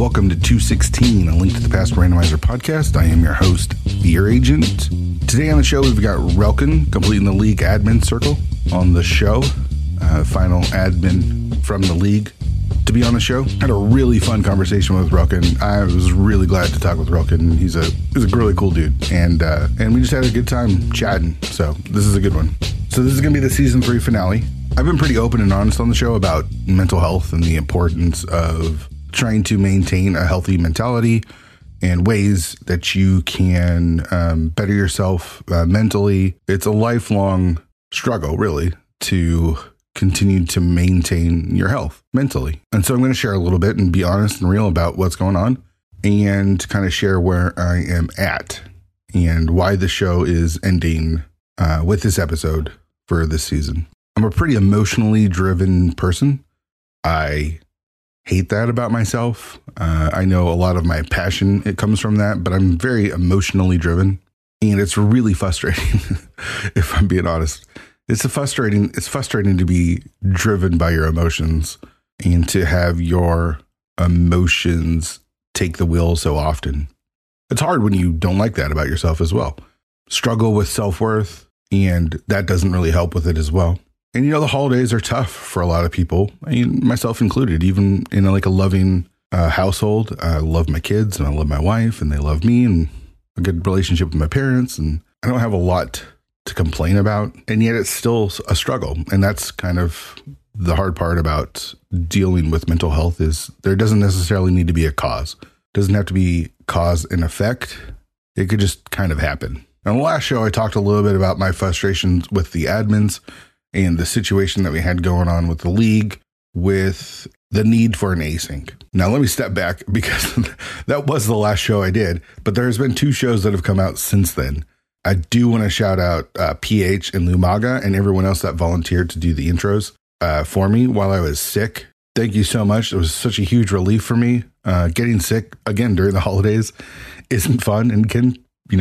welcome to 216, a Link to the Past Randomizer podcast. I am your host, Fear Agent. Today on the show, we've got Relkin completing the league admin circle on the show. Final admin from the league to be on the show. Had a really fun conversation with Relkin. I was really glad to talk with Relkin. He's a really cool dude, and we just had a good time chatting. So this is a good one. So this is going to be the season 3 finale. I've been pretty open and honest on the show about mental health and the importance of trying to maintain a healthy mentality and ways that you can better yourself mentally. It's a lifelong struggle, really, to continue to maintain your health mentally. And so I'm going to share a little bit and be honest and real about what's going on and kind of share where I am at and why the show is ending with this episode for this season. I'm a pretty emotionally driven person. I hate that about myself. I know a lot of my passion, it comes from that, but I'm very emotionally driven, and it's really frustrating if I'm being honest. It's frustrating to be driven by your emotions and to have your emotions take the wheel so often. It's hard when you don't like that about yourself as well. Struggle with self-worth, and that doesn't really help with it as well. And the holidays are tough for a lot of people, myself included, even in a loving household. I love my kids and I love my wife and they love me and a good relationship with my parents. And I don't have a lot to complain about. And yet it's still a struggle. And that's kind of the hard part about dealing with mental health is there doesn't necessarily need to be a cause. It doesn't have to be cause and effect. It could just kind of happen. On the last show, I talked a little bit about my frustrations with the admins and the situation that we had going on with the league with the need for an async. Now, let me step back because that was the last show I did, but there's been 2 shows that have come out since then. I do want to shout out PH and Lumaga and everyone else that volunteered to do the intros for me while I was sick. Thank you so much. It was such a huge relief for me. Getting sick again during the holidays isn't fun and can,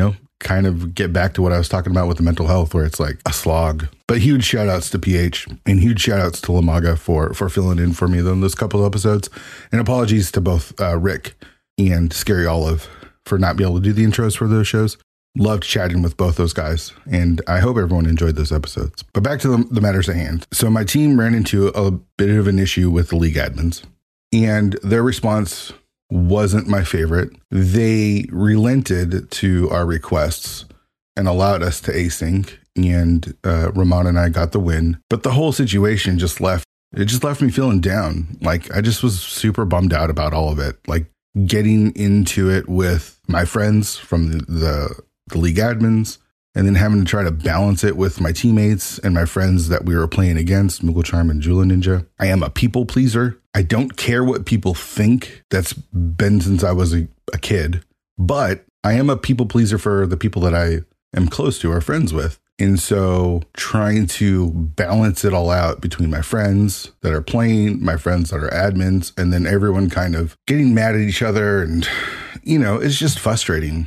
kind of get back to what I was talking about with the mental health where it's like a slog. But huge shout outs to PH and huge shout outs to Lumaga for filling in for me on those couple of episodes. And apologies to both Rick and Scary Olive for not being able to do the intros for those shows. Loved chatting with both those guys, and I hope everyone enjoyed those episodes. But back to the matters at hand. So my team ran into a bit of an issue with the league admins, and their response wasn't my favorite. They relented to our requests and allowed us to async, and Ramon and I got the win. But the whole situation just left me feeling down. Like I just was super bummed out about all of it. Like getting into it with my friends from the league admins, and then having to try to balance it with my teammates and my friends that we were playing against, Moogle Charm and Jula Ninja. I am a people pleaser. I don't care what people think. That's been since I was a kid. But I am a people pleaser for the people that I am close to or friends with. And so trying to balance it all out between my friends that are playing, my friends that are admins, and then everyone kind of getting mad at each other. And, it's just frustrating.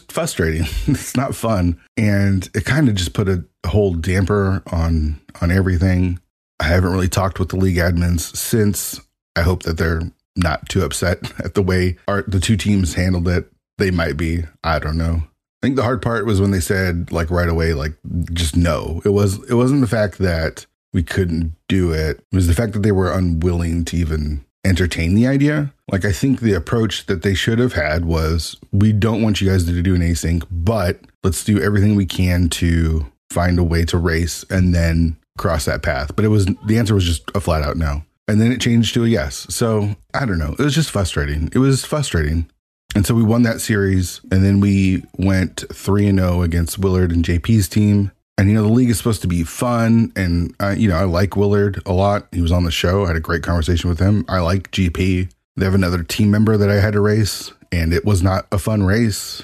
It's not fun. And it kind of just put a whole damper on everything. I haven't really talked with the league admins since. I hope that they're not too upset at the way the 2 teams handled it. They might be. I don't know. I think the hard part was when they said right away, just no. It wasn't the fact that we couldn't do it. It was the fact that they were unwilling to even entertain the idea. I think the approach that they should have had was, we don't want you guys to do an async, but let's do everything we can to find a way to race and then cross that path. But the answer was just a flat out no. And then it changed to a yes. So I don't know. It was just frustrating. And so we won that series, and then we went 3-0 against Willard and JP's team. And, the league is supposed to be fun. And, I like Willard a lot. He was on the show. I had a great conversation with him. I like GP. They have another team member that I had to race, and it was not a fun race.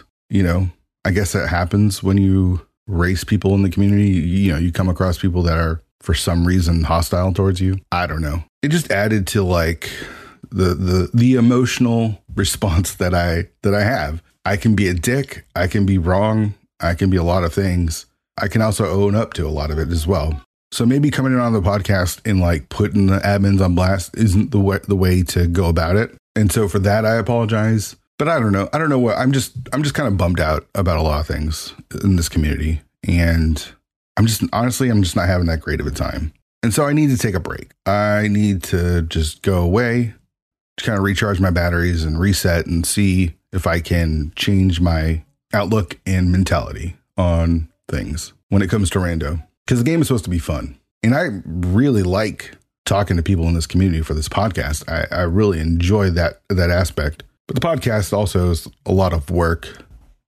I guess that happens when you race people in the community. You come across people that are, for some reason, hostile towards you. I don't know. It just added to the emotional response that I have. I can be a dick. I can be wrong. I can be a lot of things. I can also own up to a lot of it as well. So maybe coming in on the podcast and like putting the admins on blast isn't the way to go about it. And so for that, I apologize. But I don't know. I don't know what I'm just kind of bummed out about a lot of things in this community. And I'm just not having that great of a time. And so I need to take a break. I need to just go away, to kind of recharge my batteries and reset and see if I can change my outlook and mentality on things when it comes to rando. Because the game is supposed to be fun. And I really like talking to people in this community for this podcast. I really enjoy that aspect. But the podcast also is a lot of work.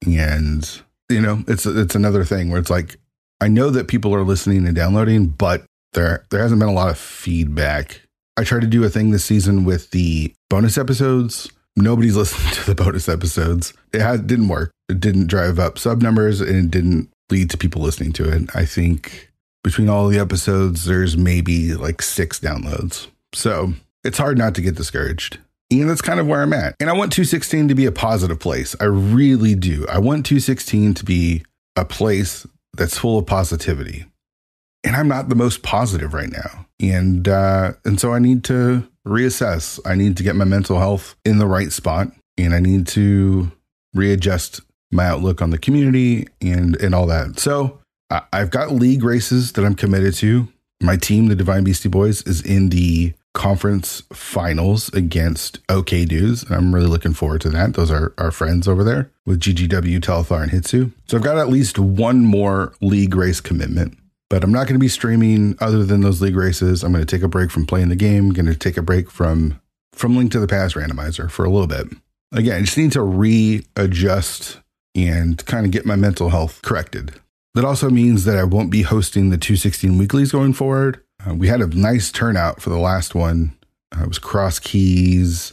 And, you know, it's another thing where it's like, I know that people are listening and downloading, but there hasn't been a lot of feedback. I tried to do a thing this season with the bonus episodes. Nobody's listening to the bonus episodes. It didn't work. It didn't drive up sub numbers and it didn't lead to people listening to it. I think between all the episodes, there's maybe like 6 downloads. So it's hard not to get discouraged. And that's kind of where I'm at. And I want 216 to be a positive place. I really do. I want 216 to be a place that's full of positivity. And I'm not the most positive right now. And so I need to reassess. I need to get my mental health in the right spot. And I need to readjust my outlook on the community and all that. So I've got league races that I'm committed to. My team, the Divine Beastie Boys, is in the conference finals against OK Dudes. And I'm really looking forward to that. Those are our friends over there with GGW, Telethar, and Hitsu. So I've got at least one more league race commitment. But I'm not going to be streaming other than those league races. I'm going to take a break from playing the game. I'm going to take a break from Link to the Past randomizer for a little bit. Again, I just need to readjust and kind of get my mental health corrected. That also means that I won't be hosting the 216 weeklies going forward. We had a nice turnout for the last one. It was Cross Keys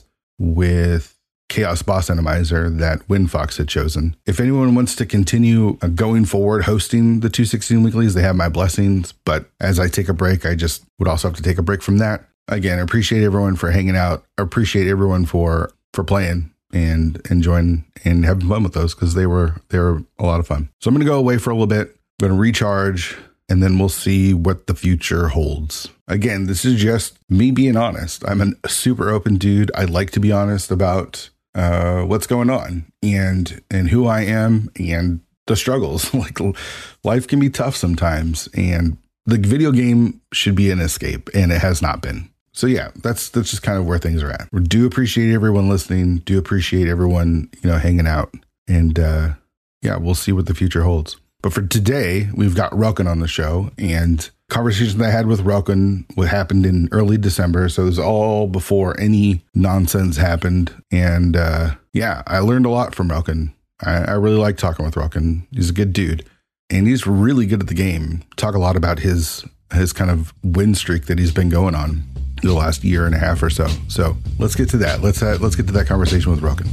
with Chaos Boss Randomizer that WinFox had chosen. If anyone wants to continue going forward hosting the 216 weeklies, they have my blessings. But as I take a break, I just would also have to take a break from that. Again, I appreciate everyone for hanging out. I appreciate everyone for playing and enjoying and having fun with those because they were a lot of fun. So I'm going to go away for a little bit. I'm going to recharge and then we'll see what the future holds. Again, this is just me being honest. I'm a super open dude. I like to be honest about what's going on and who I am and the struggles. Like life can be tough sometimes and the video game should be an escape and it has not been. So yeah, that's just kind of where things are at. We do appreciate everyone listening, do appreciate everyone, hanging out and yeah, we'll see what the future holds. But for today, we've got Relkin on the show and conversations that I had with Relkin, what happened in early December. So it was all before any nonsense happened. And yeah, I learned a lot from Relkin. I really like talking with Relkin. He's a good dude and he's really good at the game. Talk a lot about his kind of win streak that he's been going on the last year and a half or so. So let's get to that. Let's get to that conversation with Relkin.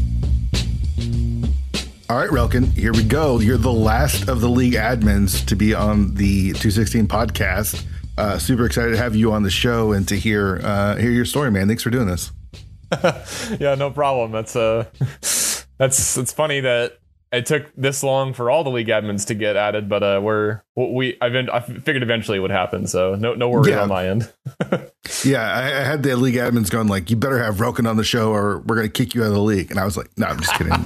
All right, Relkin, here we go. You're the last of the league admins to be on the 216 podcast. Super excited to have you on the show and to hear your story, man. Thanks for doing this. Yeah, no problem. It's funny that it took this long for all the league admins to get added, but I figured eventually it would happen. So no worries on my end. Yeah, I had the league admins going like, you better have Relkin on the show or we're going to kick you out of the league. And I was like, no, I'm just kidding.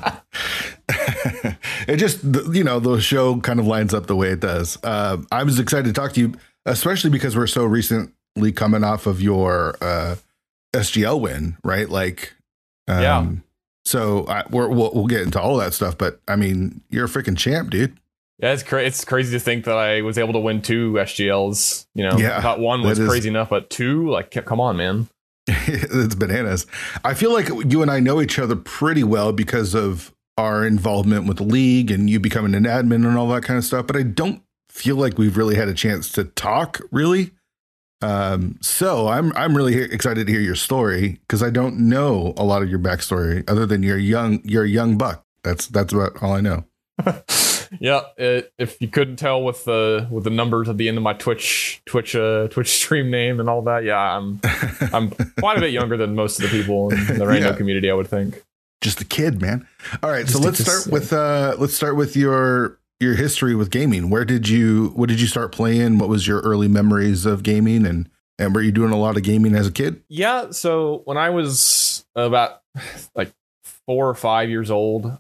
It just, the show kind of lines up the way it does. I was excited to talk to you, especially because we're so recently coming off of your SGL win, right? Like, yeah. So we'll get into all that stuff, but I mean, you're a freaking champ, dude. Yeah, it's crazy to think that I was able to win 2 SGLs. I thought one was crazy enough, but 2, like, come on, man. It's bananas. I feel like you and I know each other pretty well because of our involvement with the league and you becoming an admin and all that kind of stuff. But I don't feel like we've really had a chance to talk, really. So I'm really excited to hear your story because I don't know a lot of your backstory other than you're a young buck. That's about all I know. Yeah, if you couldn't tell with the numbers at the end of my Twitch stream name and all that, yeah, I'm quite a bit younger than most of the people in the rando community, I would think. Just a kid, man. All right, so let's start with your your history with gaming. What did you start playing? What was your early memories of gaming, and were you doing a lot of gaming as a kid? Yeah, so when I was about like 4 or 5 years old,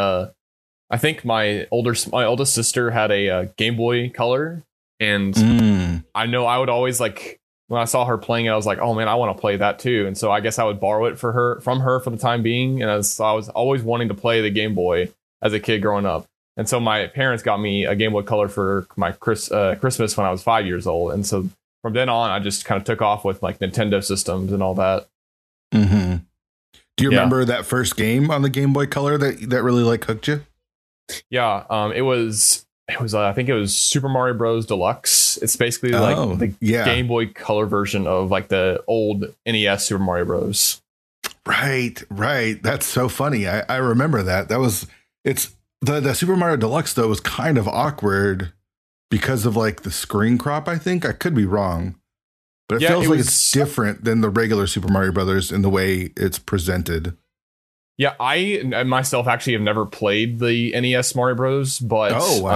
I think my oldest sister had a Game Boy Color, and I know I would always like when I saw her playing it, I was like, oh man, I want to play that too. And so I guess I would borrow it from her for the time being. And so I was always wanting to play the Game Boy as a kid growing up. And so my parents got me a Game Boy Color for my Christmas when I was 5 years old. And so from then on, I just kind of took off with like Nintendo systems and all that. Mm-hmm. Do you remember that first game on the Game Boy Color that really like hooked you? Yeah, it was I think it was Super Mario Bros. Deluxe. It's basically like the Game Boy Color version of like the old NES Super Mario Bros. Right. That's so funny. I remember that. It's the Super Mario Deluxe though was kind of awkward because of like the screen crop. I think I could be wrong, but it feels like it's different than the regular Super Mario Brothers in the way it's presented. Yeah, I myself actually have never played the NES Mario Bros. But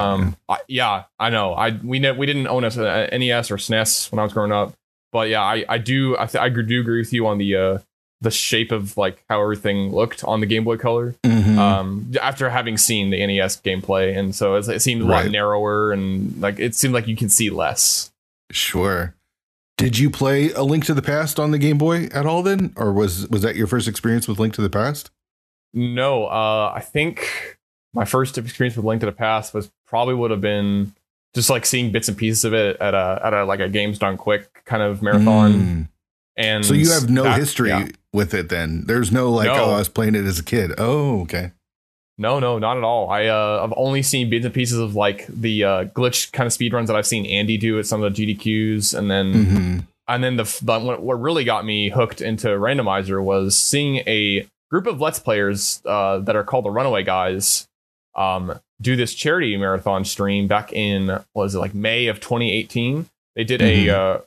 I know we didn't own a NES or SNES when I was growing up. But yeah, I do agree with you on the shape of like how everything looked on the Game Boy Color. Mm-hmm. After having seen the NES gameplay, and so it seemed a lot narrower and like it seemed like you can see less. Sure. Did you play A Link to the Past on the Game Boy at all then, or was that your first experience with Link to the Past? No, I think my first experience with Link to the Past would have been just like seeing bits and pieces of it at a like a Games Done Quick kind of marathon. And so you have no history with it then. There's no like, I was playing it as a kid. Oh, okay. No, not at all. I've only seen bits and pieces of like the glitch kind of speedruns that I've seen Andy do at some of the GDQs, and then what really got me hooked into Randomizer was seeing a group of Let's Players that are called the Runaway Guys do this charity marathon stream back in, May of 2018. They did a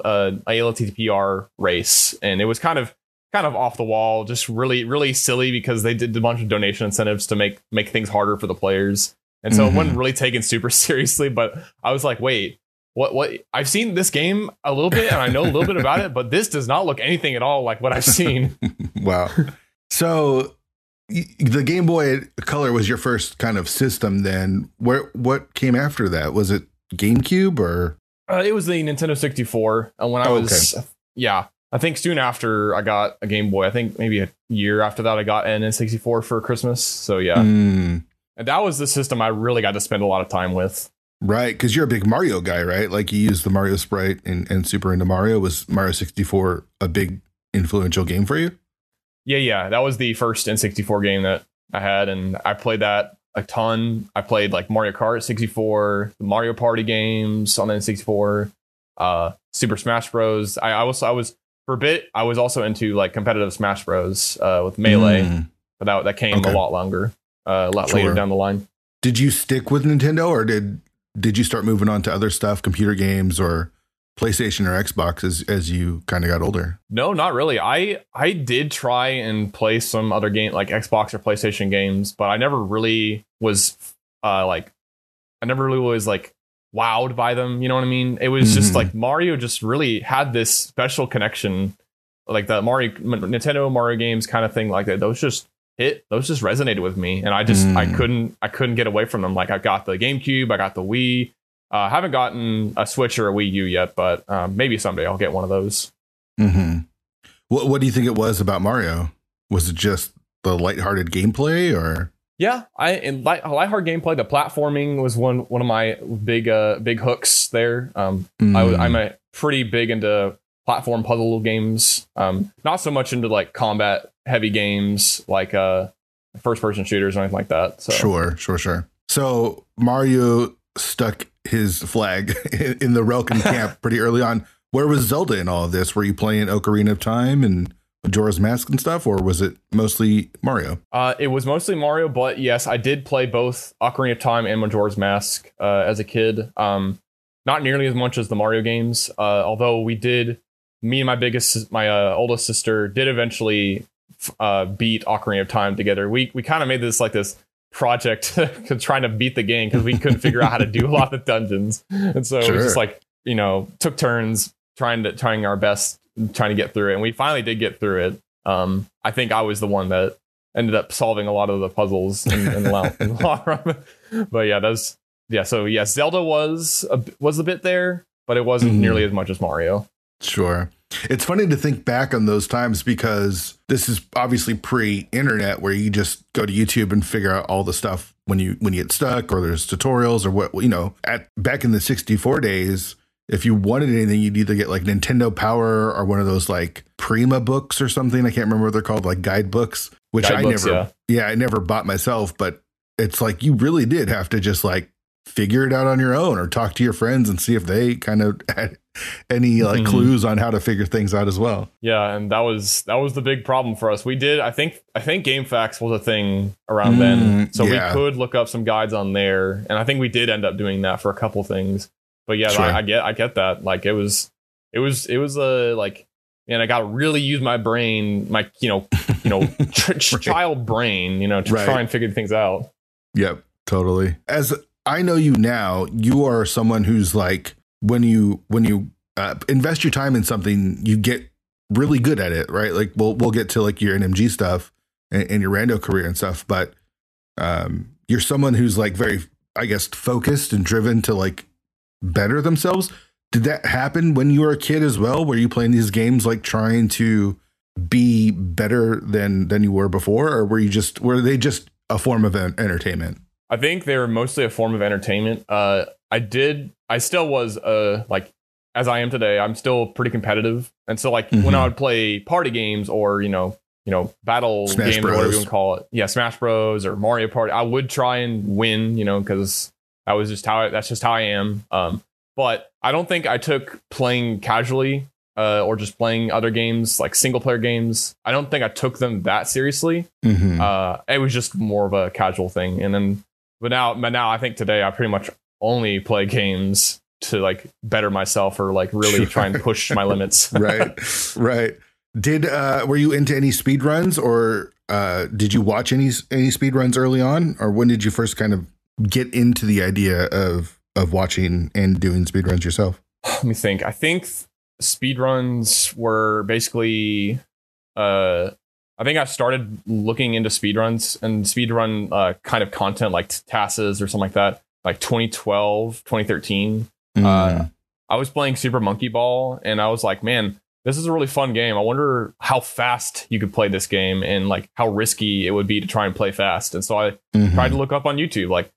LTPR race, and it was kind of off the wall, just really, really silly because they did a bunch of donation incentives to make things harder for the players. And so it wasn't really taken super seriously, but I was like, wait, what? I've seen this game a little bit and I know a little bit about it, but this does not look anything at all like what I've seen. Wow. So the Game Boy Color was your first kind of system then. What came after that? Was it GameCube or? It was the Nintendo 64. When I was, I think soon after I got a Game Boy. I think maybe a year after that I got an N64 for Christmas. So yeah. And that was the system I really got to spend a lot of time with. Right, because you're a big Mario guy, right? Like you used the Mario Sprite and super into Mario. Was Mario 64 a big influential game for you? Yeah. That was the first N64 game that I had, and I played that a ton. I played like Mario Kart 64, the Mario Party games on the N64, Super Smash Bros. I was for a bit. I was also into like competitive Smash Bros. With Melee, but that came a lot longer, a lot later down the line. Did you stick with Nintendo, or did you start moving on to other stuff, computer games or PlayStation or Xbox as you kind of got older? No, not really. I did try and play some other game like Xbox or PlayStation games, but I never really was wowed by them. You know what I mean? It was just like Mario just really had this special connection, like the Nintendo Mario games kind of thing like that. Those just resonated with me, and I couldn't get away from them. Like I got the GameCube, I got the Wii. Haven't gotten a Switch or a Wii U yet, but maybe someday I'll get one of those. What do you think it was about Mario? Was it just the lighthearted gameplay, or? Yeah, lighthearted gameplay. The platforming was one of my big hooks there. I'm a pretty big into platform puzzle games. Not so much into like combat heavy games like first person shooters or anything like that. So. Sure. So Mario stuck his flag in the Relkin camp pretty early on. Where was Zelda in all of this? Were you playing Ocarina of Time and Majora's Mask and stuff, or was it mostly Mario? It was mostly Mario, but yes, I did play both Ocarina of Time and Majora's Mask as a kid. Not nearly as much as the Mario games, although me and my oldest sister did eventually beat Ocarina of Time together. We kind of made this project trying to beat the game because we couldn't figure out how to do a lot of dungeons. And so it was just like, took turns trying our best, trying to get through it. And we finally did get through it. I think I was the one that ended up solving a lot of the puzzles in the long run. But so Zelda was a bit there, but it wasn't nearly as much as Mario. Sure. It's funny to think back on those times because this is obviously pre-internet where you just go to YouTube and figure out all the stuff when you get stuck, or there's tutorials or what, back in the 64 days, if you wanted anything, you'd either get like Nintendo Power or one of those like Prima books or something. I can't remember what they're called, like guidebooks, which I never bought myself, but it's like you really did have to just like figure it out on your own or talk to your friends and see if they kind of had any like clues on how to figure things out as well. Yeah, and that was the big problem for us. We did, I think GameFAQs was a thing around then, so we could look up some guides on there, and I think we did end up doing that for a couple things. But yeah, sure. I get that. Like it was like, man, I got to really use my brain, my child brain, to try and figure things out. Yep, totally. As I know you now, you are someone who's like, when you invest your time in something, you get really good at it, right? Like we'll get to like your NMG stuff and your rando career and stuff, but you're someone who's like very, I guess, focused and driven to like better themselves. Did that happen when you were a kid as well? Were you playing these games like trying to be better than you were before, or were they just a form of entertainment? I think they were mostly a form of entertainment. I still was like, as I am today, I'm still pretty competitive. And so like when I would play party games or, battle Smash games, Bros. or whatever you want to call it. Yeah, Smash Bros. Or Mario Party. I would try and win, because that's just how I am. But I don't think I took playing casually or just playing other games, like single player games. I don't think I took them that seriously. It was just more of a casual thing. And then, but now I think today I pretty much only play games to like better myself or like really try and push my limits. Right. Were you into any speed runs, or did you watch any speed runs early on, or when did you first kind of get into the idea of watching and doing speed runs yourself? Let me think. I think speed runs were basically I think I started looking into speedruns and speedrun kind of content like TASes or something like that, like 2012, 2013. I was playing Super Monkey Ball and I was like, man, this is a really fun game. I wonder how fast you could play this game and like how risky it would be to try and play fast. And so I tried to look up on YouTube, like,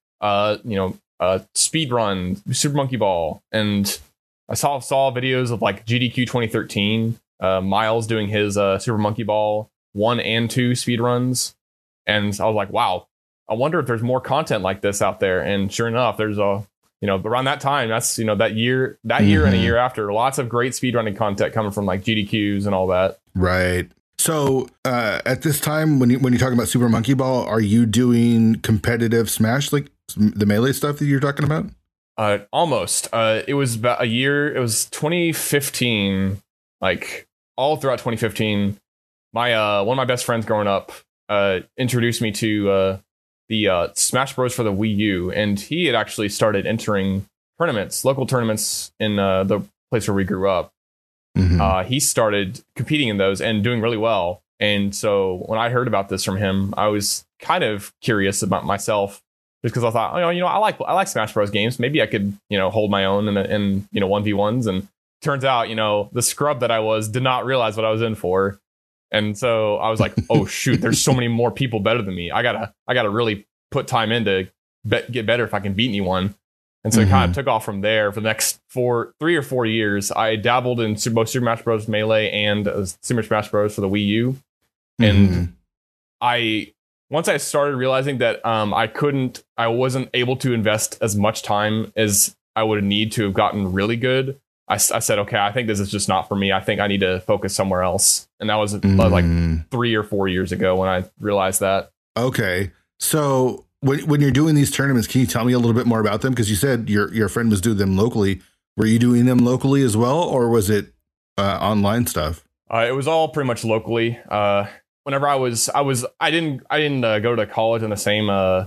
speedrun Super Monkey Ball. And I saw videos of like GDQ 2013, Miles doing his Super Monkey Ball 1 and 2 speedruns. And I was like, wow, I wonder if there's more content like this out there. And sure enough, there's around that time, that's, that year and a year after, lots of great speedrunning content coming from like GDQs and all that. Right. So at this time, when you're talking about Super Monkey Ball, are you doing competitive Smash, like the Melee stuff that you're talking about? Almost. It was about a year. It was 2015, like all throughout 2015. My one of my best friends growing up introduced me to the Smash Bros for the Wii U, and he had actually started entering local tournaments in the place where we grew up. He started competing in those and doing really well. And so when I heard about this from him, I was kind of curious about myself, just because I thought, I like Smash Bros games. Maybe I could, hold my own in 1v1s. And turns out, the scrub that I was did not realize what I was in for. And so I was like, oh shoot, there's so many more people better than me. I gotta really put time in to get better if I can beat anyone. And so it kind of took off from there. For the next 3 or 4 years, I dabbled in both Super Smash Bros. Melee and Super Smash Bros. For the Wii U. And once I started realizing that I wasn't able to invest as much time as I would need to have gotten really good, I said, okay, I think this is just not for me. I think I need to focus somewhere else. And that was like 3 or 4 years ago when I realized that. Okay. So when you're doing these tournaments, can you tell me a little bit more about them? Because you said your friend was doing them locally. Were you doing them locally as well, or was it online stuff? It was all pretty much locally. Whenever I didn't go to college in the same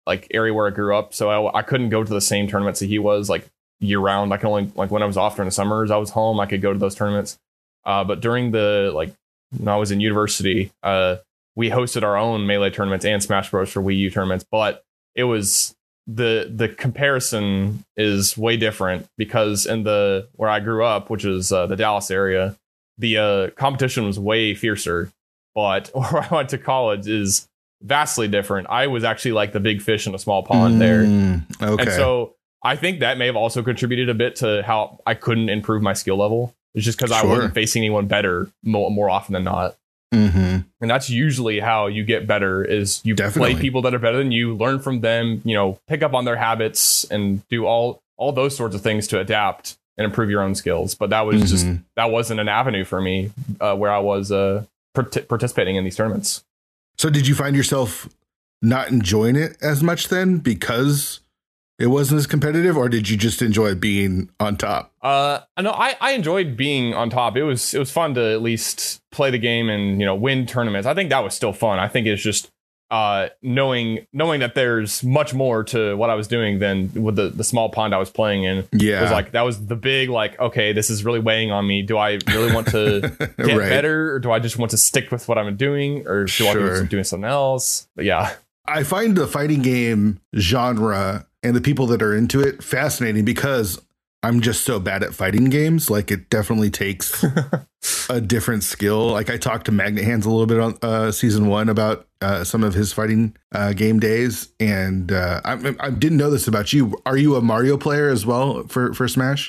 like area where I grew up, so I couldn't go to the same tournaments that he was like year round. I can only like when I was off during the summers, I was home. I could go to those tournaments. But during the like when I was in university, we hosted our own Melee tournaments and Smash Bros for Wii U tournaments. But it was the comparison is way different because in the where I grew up, which is the Dallas area, the competition was way fiercer. But where I went to college is vastly different. I was actually like the big fish in a small pond there. Okay. And so I think that may have also contributed a bit to how I couldn't improve my skill level. It's just because I wasn't facing anyone better more often than not. And that's usually how you get better is you play people that are better than you, learn from them, you know, pick up on their habits and do all those sorts of things to adapt and improve your own skills. But that was just that wasn't an avenue for me where I was participating in these tournaments. So did you find yourself not enjoying it as much then because it wasn't as competitive, or did you just enjoy being on top? No, I enjoyed being on top. It was fun to at least play the game and, you know, win tournaments. I think that was still fun. I think it's just knowing that there's much more to what I was doing than with the small pond I was playing in. Yeah, it was like that was the big like, okay, this is really weighing on me. Do I really want to get better, or do I just want to stick with what I'm doing, or do I want to doing something else? But yeah, I find the fighting game genre and the people that are into it fascinating because I'm just so bad at fighting games. Like it definitely takes a different skill. Like I talked to Magnet Hands a little bit on season 1 about some of his fighting game days. And I didn't know this about you. Are you a Mario player as well for Smash?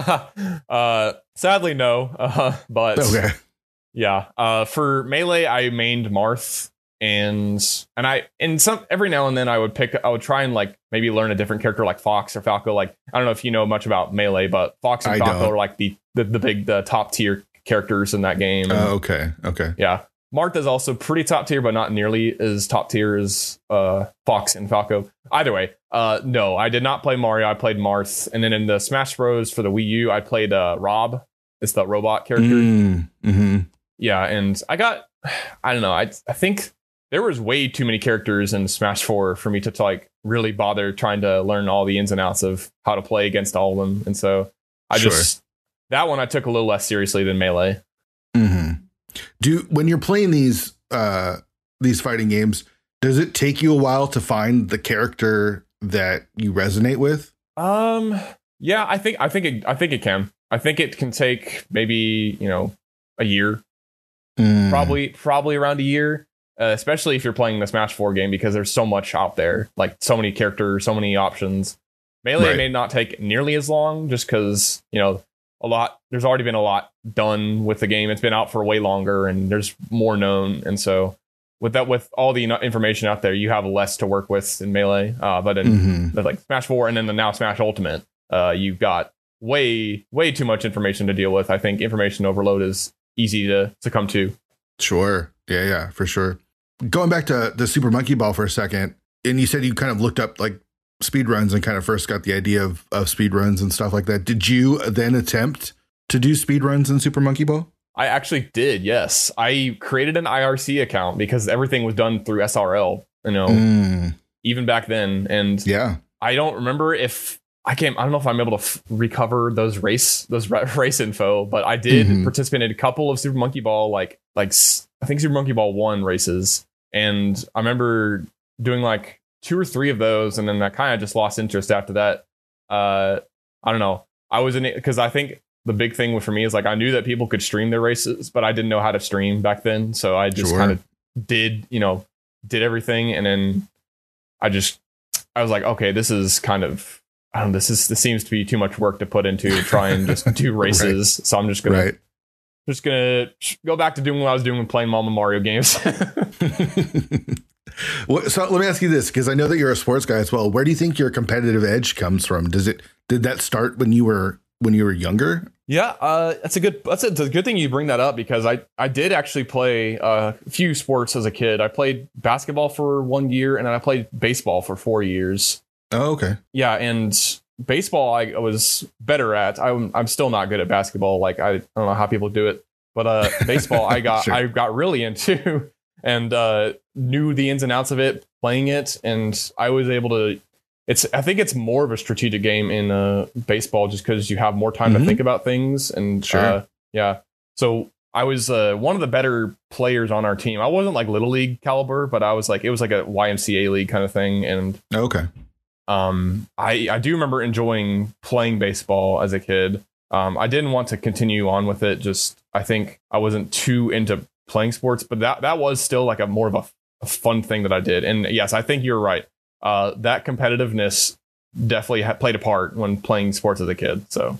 Sadly, no. But okay. Yeah. For Melee, I mained Marth. And some every now and then I would try and like maybe learn a different character like Fox or Falco. Like I don't know if you know much about Melee, but Fox and Falco are like the big top tier characters in that game. Okay. Yeah, Marth is also pretty top tier, but not nearly as top tier as Fox and Falco. Either way, no, I did not play Mario. I played Marth, and then in the Smash Bros for the Wii U, I played Rob. It's the robot character. Yeah, and I don't know. I think there was way too many characters in Smash 4 for me to like really bother trying to learn all the ins and outs of how to play against all of them. And so that one I took a little less seriously than Melee. When you're playing these fighting games, does it take you a while to find the character that you resonate with? Yeah, I think it can. I think it can take maybe, you know, a year, probably around a year. Especially if you're playing the Smash 4 game, because there's so much out there, like so many characters, so many options. Melee may not take nearly as long just because, you know, there's already been a lot done with the game. It's been out for way longer and there's more known. And so with all the information out there, you have less to work with in Melee. But in like Smash 4 and then the now Smash Ultimate, you've got way too much information to deal with. I think information overload is easy to succumb to. Sure. Yeah, for sure. Going back to the Super Monkey Ball for a second, and you said you kind of looked up like speed runs and kind of first got the idea of speed runs and stuff like that. Did you then attempt to do speed runs in Super Monkey Ball? I actually did, yes. I created an IRC account because everything was done through SRL, you know, even back then. And yeah, I don't remember if I don't know if I'm able to recover those race info, but I did participate in a couple of Super Monkey Ball, like I think Super Monkey Ball 1 races. And I remember doing like 2 or 3 of those. And then I kind of just lost interest after that. I don't know. I was in it because I think the big thing for me is like, I knew that people could stream their races, but I didn't know how to stream back then. So I just kind of did everything. And then I was like, okay, this is kind of, I don't know, this seems to be too much work to put into try and just do races. So I'm just going to go back to doing what I was doing when playing Mama Mario games. So let me ask you this, because I know that you're a sports guy as well. Where do you think your competitive edge comes from? Did that start when you were younger? Yeah, that's a good thing you bring that up, because I did actually play a few sports as a kid. I played basketball for 1 year, and then I played baseball for 4 years. Oh, okay. Yeah, and baseball I was better at. I'm still not good at basketball. Like I don't know how people do it, but baseball I got really into. and knew the ins and outs of it, playing it, and I was able to. I think it's more of a strategic game in baseball, just because you have more time to think about things, and Sure. yeah. So I was one of the better players on our team. I wasn't like little league caliber, but I was like, it was like a YMCA league kind of thing, and Okay. I do remember enjoying playing baseball as a kid. I didn't want to continue on with it. Just I think I wasn't too into playing sports, but that was still like a more of a fun thing that I did. And yes, I think you're right. That competitiveness definitely played a part when playing sports as a kid. So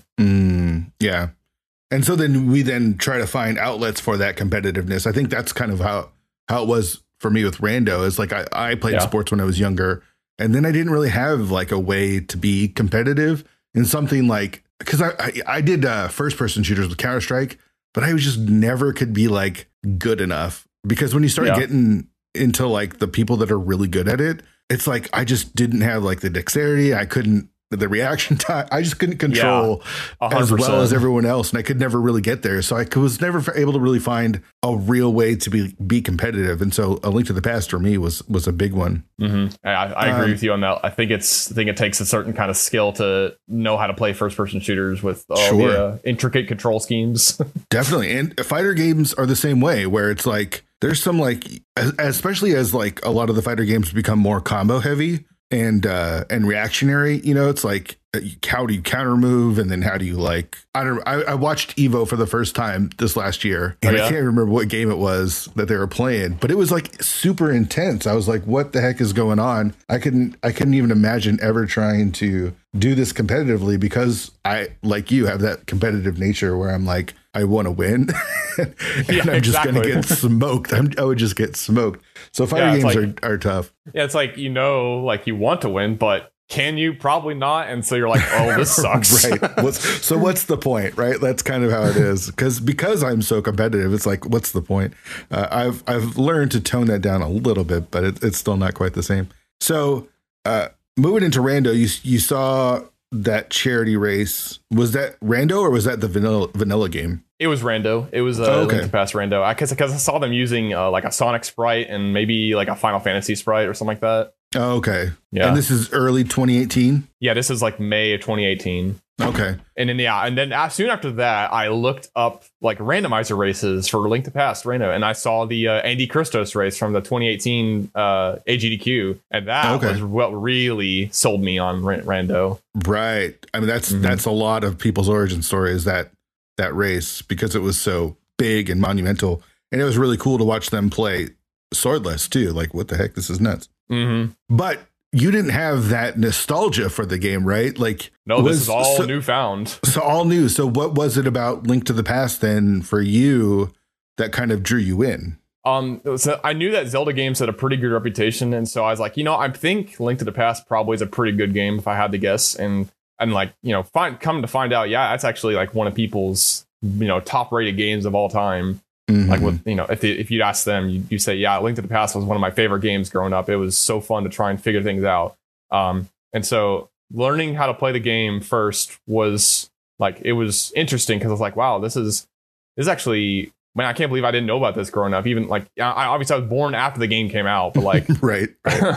yeah. And so then we try to find outlets for that competitiveness. I think that's kind of how it was for me with Rando. Is like I played sports when I was younger, and then I didn't really have like a way to be competitive in something like, because I did first person shooters with Counter-Strike, but I just never could be like good enough, because when you start getting into like the people that are really good at it, it's like I just didn't have like the dexterity. I couldn't. The reaction time, I just couldn't control as well as everyone else, and I could never really get there. So I was never able to really find a real way to be competitive. And so A Link to the Past for me was a big one. Mm-hmm. I agree with you on that. I think it takes a certain kind of skill to know how to play first person shooters with all the intricate control schemes. Definitely. And fighter games are the same way, where it's like there's some like, especially as like a lot of the fighter games become more combo heavy and reactionary, it's like, how do you counter move, and then how do you like, I watched Evo for the first time this last year, and I can't remember what game it was that they were playing, but it was like super intense. I was like, what the heck is going on? I couldn't even imagine ever trying to do this competitively, because I, like you, have that competitive nature where I'm like, I want to win and I'm just going to get smoked. I would just get smoked. So fighting games are tough. Yeah. It's like, like you want to win, but can you? Probably not. And so you're like, oh, this sucks. Right. So what's the point? Right. That's kind of how it is. Because I'm so competitive, it's like, what's the point? I've learned to tone that down a little bit, but it's still not quite the same. So moving into Rando, you saw that charity race. Was that Rando, or was that the vanilla game? It was Rando. It was Link to the Past Rando. Because I saw them using like a Sonic sprite and maybe like a Final Fantasy sprite or something like that. Oh, okay. Yeah. And this is early 2018? Yeah, this is like May of 2018. Okay. And then soon after that, I looked up like randomizer races for Link to Past Rando, and I saw the Andy Christos race from the 2018 AGDQ, and that was what really sold me on Rando. Right. I mean, that's a lot of people's origin stories, that race, because it was so big and monumental, and it was really cool to watch them play swordless too. Like, what the heck? This is nuts. Mm-hmm. But you didn't have that nostalgia for the game, right? Like, no, this is all newfound. So all new. So what was it about Link to the Past then for you that kind of drew you in? So I knew that Zelda games had a pretty good reputation, and so I was like, I think Link to the Past probably is a pretty good game if I had to guess, and like, come to find out, that's actually like one of people's top rated games of all time. Mm-hmm. Like with if you'd ask them, you say, Link to the Past was one of my favorite games growing up. It was so fun to try and figure things out. And so learning how to play the game first was like, it was interesting, because I was like, wow, this is actually, man, I can't believe I didn't know about this growing up. Even like, I was born after the game came out, but like, right.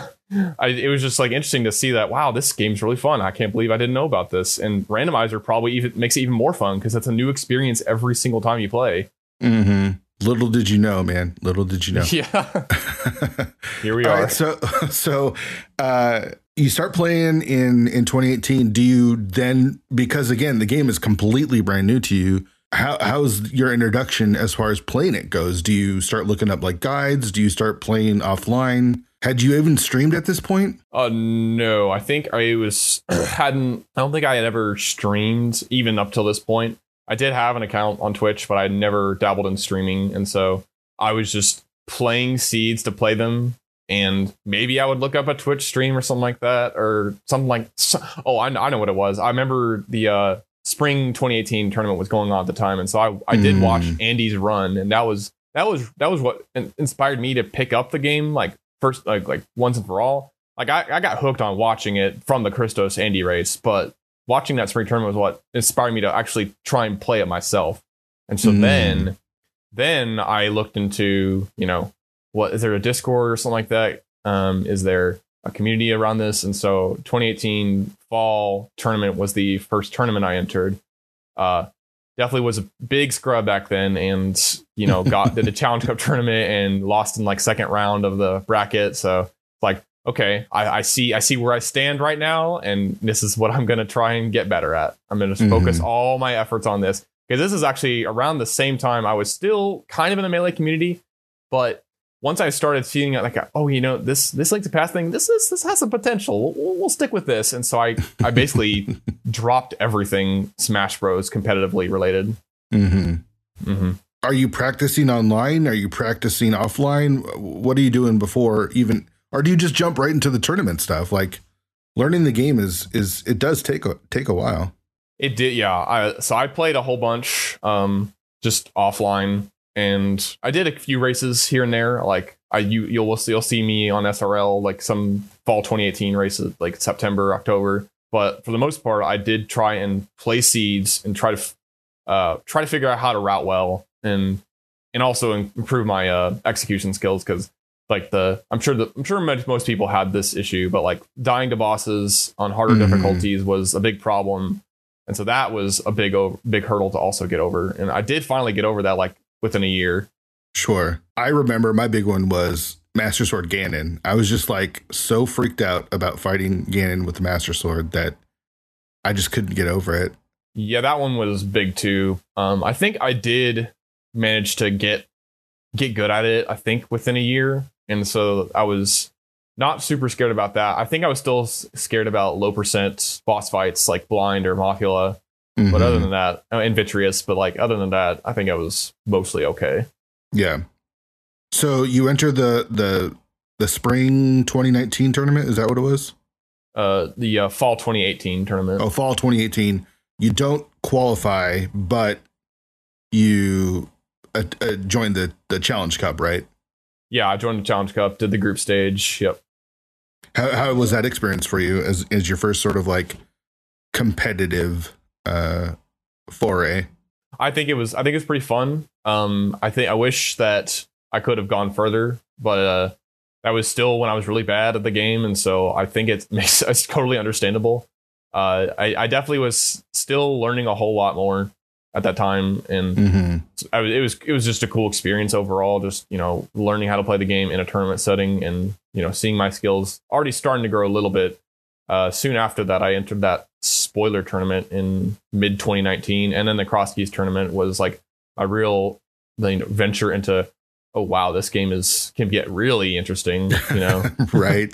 It was just like interesting to see that, wow, this game's really fun. I can't believe I didn't know about this. And randomizer probably even makes it even more fun, because it's a new experience every single time you play. Mm-hmm. Little did you know, man. Little did you know. Yeah. Here we are. Right, so you start playing in 2018. Do you then, because again, the game is completely brand new to you, how's your introduction as far as playing it goes? Do you start looking up like guides? Do you start playing offline? Had you even streamed at this point? No, I think I don't think I had ever streamed even up till this point. I did have an account on Twitch, but I never dabbled in streaming. And so I was just playing seeds to play them. And maybe I would look up a Twitch stream or something like that, or something like, I know what it was. I remember the spring 2018 tournament was going on at the time. And so I did watch Andy's run. And that was what inspired me to pick up the game, like first, like once and for all. Like I got hooked on watching it from the Christos Andy race, but watching that spring tournament was what inspired me to actually try and play it myself. And so then I looked into, what is there a Discord or something like that? Is there a community around this? And so 2018 fall tournament was the first tournament I entered. Definitely was a big scrub back then, and did the Challenge Cup tournament and lost in like second round of the bracket. So it's like, okay, I see where I stand right now, and this is what I'm gonna try and get better at. I'm gonna focus all my efforts on this, because this is actually around the same time I was still kind of in the Melee community, but once I started seeing it, like, this Link to Past thing, this has some potential. We'll stick with this. And so I basically dropped everything Smash Bros. Competitively related. Are you practicing online? Are you practicing offline? What are you doing before even, or do you just jump right into the tournament stuff? Like, learning the game it does take a while. It did, yeah. So I played a whole bunch, just offline. And I did a few races here and there. Like you'll see me on SRL, like some fall 2018 races, like September, October. But for the most part, I did try and play seeds and try to figure out how to route well and also improve my execution skills. Because like I'm sure most people had this issue, but like dying to bosses on harder difficulties was a big problem, and so that was a big hurdle to also get over. And I did finally get over that, like, within a year. Sure. I remember my big one was Master Sword Ganon. I was just like so freaked out about fighting Ganon with the Master Sword that I just couldn't get over it. Yeah, that one was big too. I think I did manage to get good at it, I think, within a year. And so I was not super scared about that. I think I was still scared about low percent boss fights like Blind or Mothula. But other than that, and Vitreous, but like other than that, I think I was mostly okay. Yeah. So you entered the spring 2019 tournament. Is that what it was? The fall 2018 tournament. Oh, fall 2018. You don't qualify, but you joined the Challenge Cup, right? Yeah, I joined the Challenge Cup, did the group stage. Yep. How was that experience for you as your first sort of like competitive foray? I think it was pretty fun. I wish that I could have gone further, but that was still when I was really bad at the game, and so I think it's totally understandable. I definitely was still learning a whole lot more at that time, and it was just a cool experience overall. Just learning how to play the game in a tournament setting, and seeing my skills already starting to grow a little bit. Soon after that, I entered that spoiler tournament in mid 2019, and then the Cross Keys tournament was like a real venture into, oh wow, this game can get really interesting. Right.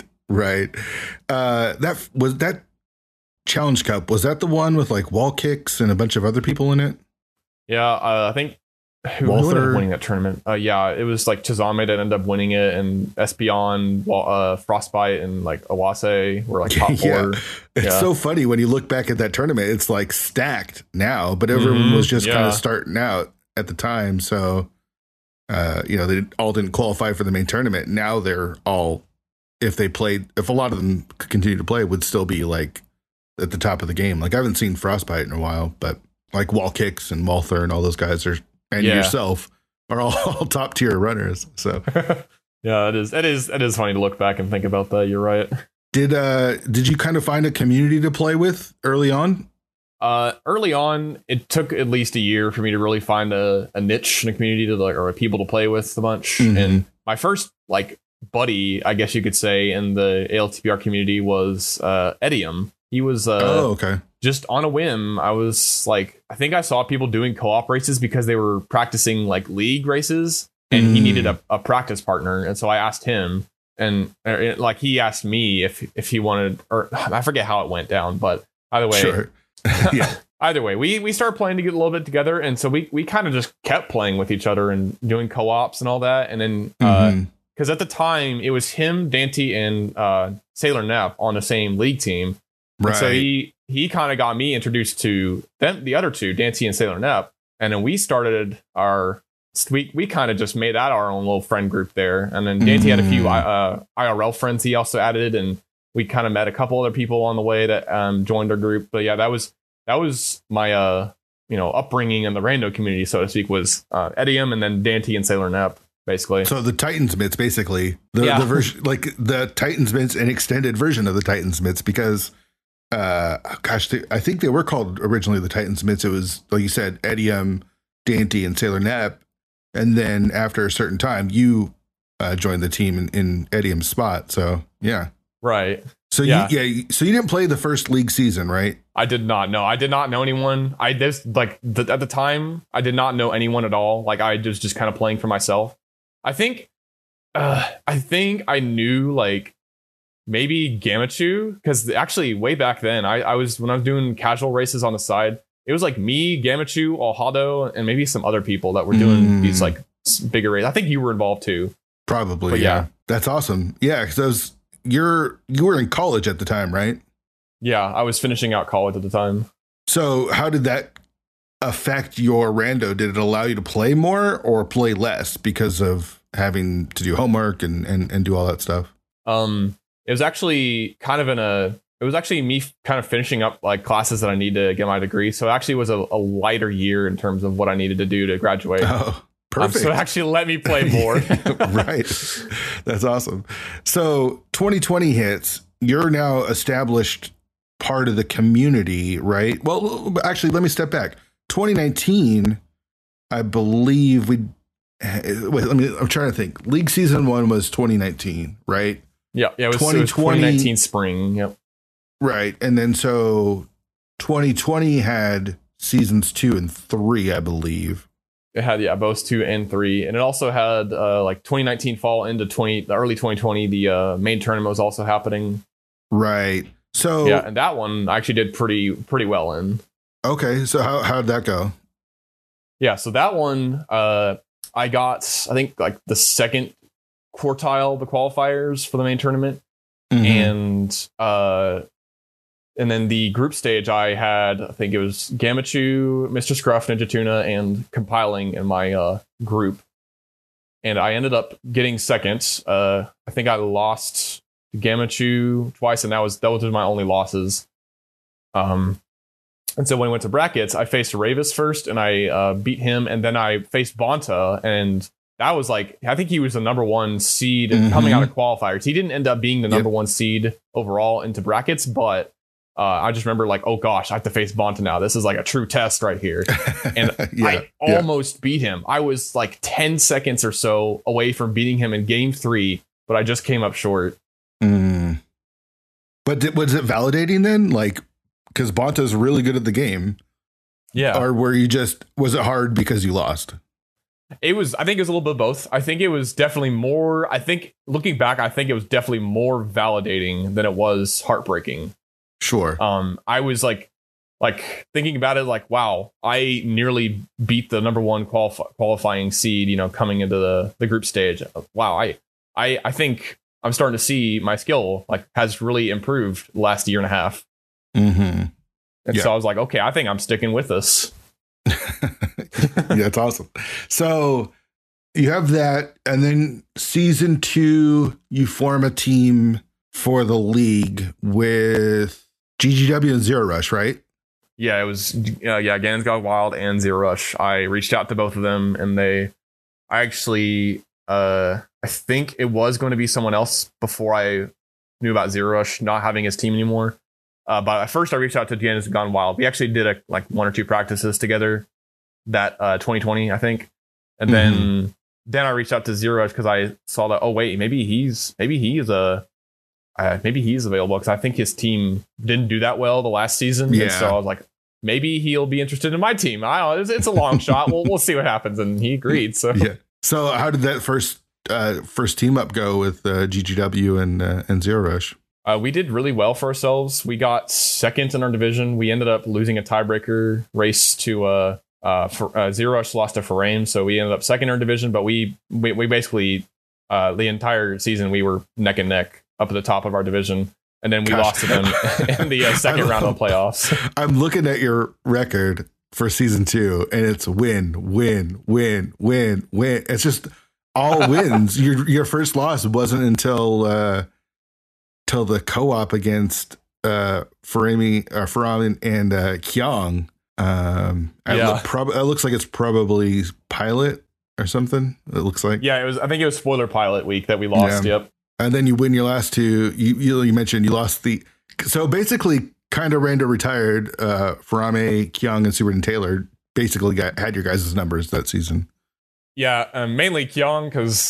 That Challenge Cup, was that the one with like wall kicks and a bunch of other people in it? Yeah, I think who ended up winning that tournament? Yeah, it was like Chazame that ended up winning it, and Espeon, Frostbite, and like Awase were like top four. It's so funny when you look back at that tournament. It's like stacked now, but everyone was just kind of starting out at the time. So, they all didn't qualify for the main tournament. Now they're all, if a lot of them could continue to play, would still be like at the top of the game. Like I haven't seen Frostbite in a while, but like Wall Kicks and Walther and all those guys and yourself are all top tier runners. So yeah, it is funny to look back and think about that. You're right. Did you kind of find a community to play with early on? Early on, it took at least a year for me to really find a niche in a community or people to play with a bunch. And my first like buddy, I guess you could say, in the ALTBR community was Edium. He was just on a whim. I was like, I think I saw people doing co-op races because they were practicing like league races, and he needed a practice partner. And so I asked him, and like he asked me if he wanted, or I forget how it went down, but either way, sure. Yeah. Either way, we started playing to get a little bit together, and so we kind of just kept playing with each other and doing co-ops and all that. And then because at the time it was him, Dante, and Sailor Nep on the same league team. Right. And so he kind of got me introduced to the other two, Dante and Sailor Nep, and then we started we kind of just made that our own little friend group there. And then Dante had a few IRL friends he also added, and we kind of met a couple other people on the way that joined our group. But yeah, that was my upbringing in the rando community, so to speak, was Edium and then Dante and Sailor Nep. basically. So the Titans Mitts, basically the version, like the Titans Mitts, an extended version of the Titans Mitts, because I think they were called originally the Titans Mitts. It was, like you said, Eddie M, Dante, and Sailor Nep, and then after a certain time, you joined the team in Eddie M's spot. So yeah, right. So so you didn't play the first league season, right? I did not. No, I did not know anyone. At the time, I did not know anyone at all. Like I was just kind of playing for myself. I think I knew like maybe Gamachu, because actually way back then, when I was doing casual races on the side, it was like me, Gamachu, Alhado, and maybe some other people that were doing these like bigger races. I think you were involved too. Probably, but yeah. That's awesome. Yeah, because you were in college at the time, right? Yeah, I was finishing out college at the time. So how did that affect your rando? Did it allow you to play more or play less because of having to do homework and do all that stuff? It was actually it was actually me kind of finishing up like classes that I need to get my degree. So it actually was a lighter year in terms of what I needed to do to graduate. Oh, perfect. So it actually let me play more. Right. That's awesome. So 2020 hits, you're now established part of the community, right? Well, actually, let me step back. 2019, I believe I'm trying to think. League season 1 was 2019, right? Yeah, it was 2019 spring. Yep. Right. And then so 2020 had seasons 2 and 3, I believe. It had, both 2 and 3. And it also had like 2019 fall into the early 2020, the main tournament was also happening. Right. So yeah, and that one I actually did pretty well in. Okay. So how'd that go? Yeah, so that one I got, I think, like the second quartile of the qualifiers for the main tournament. Mm-hmm. And then the group stage, I had, I think it was Gamachu, Mr. Scruff, Ninja Tuna, and Compiling in my group. And I ended up getting second. I think I lost Gamachu twice, and that was my only losses. And so when we went to brackets, I faced Ravis first, and I beat him, and then I faced Bonta, and that was like, I think he was the number 1 seed coming out of qualifiers. He didn't end up being the number 1 seed overall into brackets, but I just remember like, oh gosh, I have to face Bonta now. This is like a true test right here. And I almost beat him. I was like 10 seconds or so away from beating him in game 3, but I just came up short. But was it validating then? Like, because Bonta's really good at the game. Yeah. Or was it hard because you lost? I think it was a little bit of both. I think it was definitely more, looking back, I think it was definitely more validating than it was heartbreaking. Sure. I was like thinking about it, like, wow, I nearly beat the number 1 qualifying seed, coming into the group stage. Wow. I think I'm starting to see my skill like has really improved the last year and a half. Mm-hmm. And so I was like, okay, I think I'm sticking with this. Yeah, it's awesome. So you have that, and then season 2, you form a team for the league with GGW and Zero Rush, right? Yeah, it was Gannon's Got Wild and Zero Rush. I reached out to both of them, and I think it was going to be someone else before I knew about Zero Rush not having his team anymore. But at first I reached out to Gannon's Gone Wild. We actually did 1 or 2 practices together that 2020, I think. And then I reached out to Zero Rush because I saw that, oh wait, maybe he's available, because I think his team didn't do that well the last season. Yeah. And so I was like, maybe he'll be interested in my team. I don't know. It's a long shot. We'll see what happens. And he agreed. So yeah. So how did that first team up go with GGW and Zero Rush? We did really well for ourselves. We got second in our division. We ended up losing a tiebreaker race to Zero Rush lost to Farame, so we ended up second in our division. But we basically the entire season we were neck and neck up at the top of our division, and then we lost to them in the second round of the playoffs. I'm looking at your record for season 2, and it's win, win, win, win, win. It's just all wins. Your first loss wasn't until the co-op against Farame and Kyong. It looks like it's probably Pilot or something. It looks like. Yeah, I think it was spoiler pilot week that we lost. Yeah. Yep. And then you win your last two. You mentioned you lost so basically kind of rando retired. Farame, Kyung, and Superton Taylor basically had your guys' numbers that season. Yeah, mainly Kyung because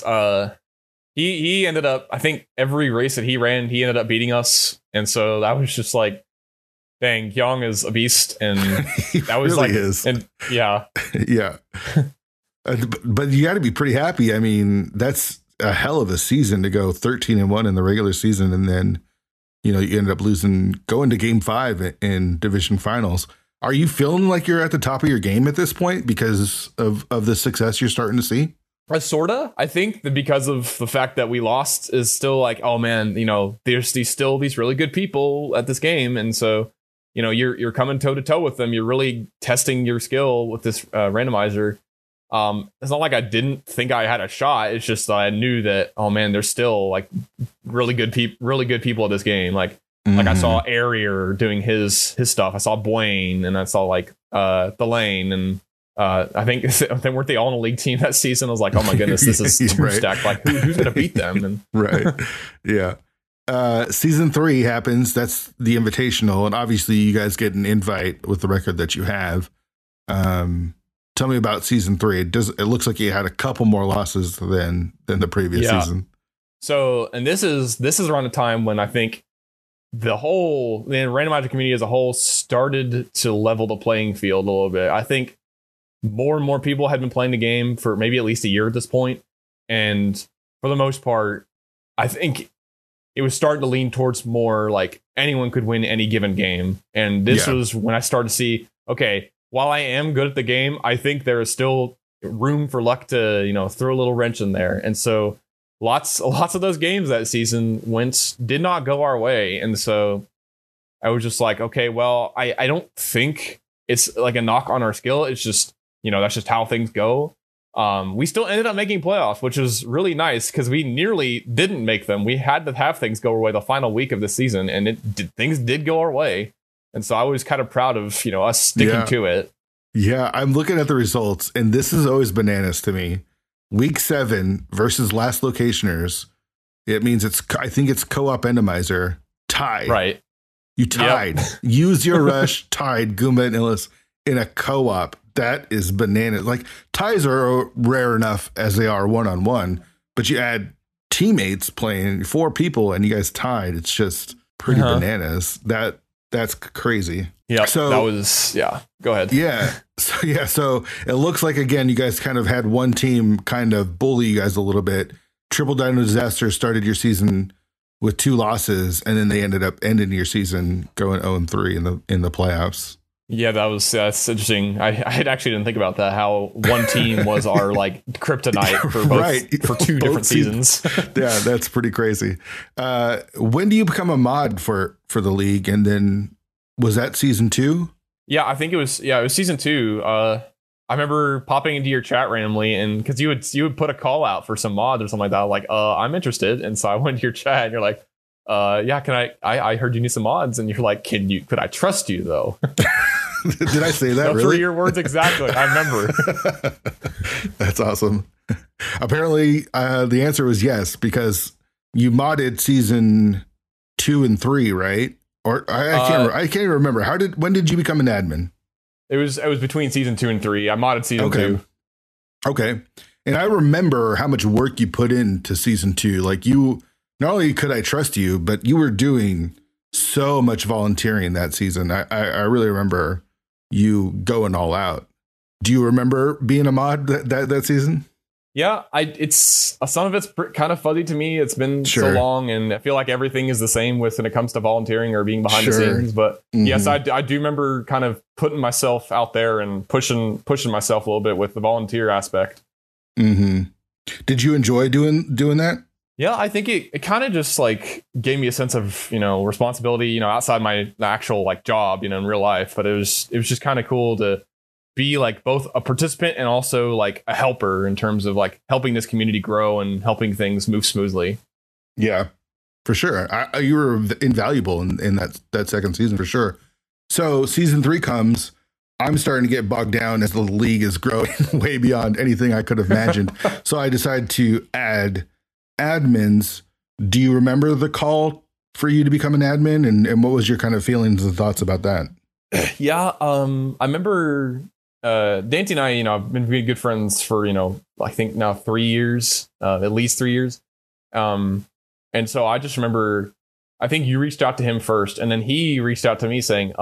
he ended up, I think every race that he ran, he ended up beating us, and so that was just like, dang, Kyung is a beast, and that was really like, is. And yeah, yeah. But you got to be pretty happy. I mean, that's a hell of a season to go 13-1 in the regular season, and then you ended up going to Game 5 in division finals. Are you feeling like you're at the top of your game at this point because of the success you're starting to see? Sorta. I think that because of the fact that we lost is still like, oh man, there's still these really good people at this game, and so you're coming toe to toe with them. You're really testing your skill with this randomizer. It's not like I didn't think I had a shot. It's just I knew that, oh man, there's still like really good people at this game. Like I saw Arier doing his stuff. I saw Bwayne, and I saw like the Lane, and I think they weren't they all in a league team that season. I was like, oh my goodness, this is too right. stacked. Like who's gonna beat them? And right, yeah. Season 3 happens. That's the Invitational, and obviously you guys get an invite with the record that you have. Tell me about season 3. It looks like you had a couple more losses than the previous season. So, and this is around the time when I think the randomizer community as a whole started to level the playing field a little bit. I think more and more people had been playing the game for maybe at least a year at this point, and for the most part, I think it was starting to lean towards more like anyone could win any given game. And this was when I started to see, okay, while I am good at the game, I think there is still room for luck to, throw a little wrench in there. And so lots of those games that season did not go our way. And so I was just like, okay, well, I don't think it's like a knock on our skill. It's just, that's just how things go. We still ended up making playoffs, which was really nice because we nearly didn't make them. We had to have things go our way the final week of the season, and things did go our way. And so I was kind of proud of, us sticking to it. Yeah, I'm looking at the results, and this is always bananas to me. Week 7 versus Last Locationers. It means I think it's co-op endomizer tied. Right. You tied. Yep. Use Your Rush tied Goomba and Illis in a co-op. That is bananas. Like, ties are rare enough as they are one-on-one, but you add teammates playing 4 people and you guys tied. It's just pretty bananas. That's crazy. Yeah. So that was, go ahead. Yeah. So it looks like, again, you guys kind of had one team kind of bully you guys a little bit. Triple Dino Disaster started your season with 2 losses, and then they ended up ending your season going 0-3 in the playoffs. Yeah, that's interesting. I actually didn't think about that. How one team was our like kryptonite for both for 2 different seasons. Yeah, that's pretty crazy. When do you become a mod for the league? And then was that season 2? Yeah, I think it was. Yeah, it was season 2. I remember popping into your chat randomly, and because you would put a call out for some mods or something like that. Like, I'm interested, and so I went to your chat, and you're like, yeah, can I heard you need some mods, and you're like, could I trust you though? Did I say that? Those really? were your words exactly. I remember. That's awesome. Apparently, the answer was yes, because you modded season 2 and 3, right? Or I can't remember. When did you become an admin? It was between season 2 and 3. I modded season 2. Okay. And I remember how much work you put into season 2. Like, you, not only could I trust you, but you were doing so much volunteering that season. I really remember you going all out. Do you remember being a mod that season? Yeah, it's some of it's kind of fuzzy to me. It's been so long, and I feel like everything is the same when it comes to volunteering or being behind the scenes. But yes, I do remember kind of putting myself out there and pushing myself a little bit with the volunteer aspect. Mm-hmm. Did you enjoy doing that? Yeah, I think it kind of just like gave me a sense of, responsibility, outside my actual like job, in real life. But it was just kind of cool to be like both a participant and also like a helper in terms of like helping this community grow and helping things move smoothly. Yeah, for sure. You were invaluable in that second season for sure. So season 3 comes. I'm starting to get bogged down as the league is growing way beyond anything I could have imagined. So I decided to add admins. Do you remember the call for you to become an admin? And what was your kind of feelings and thoughts about that? Yeah. I remember Dante and I, have been good friends for, I think now 3 years, at least 3 years. And so I just remember, I think you reached out to him first, and then he reached out to me saying,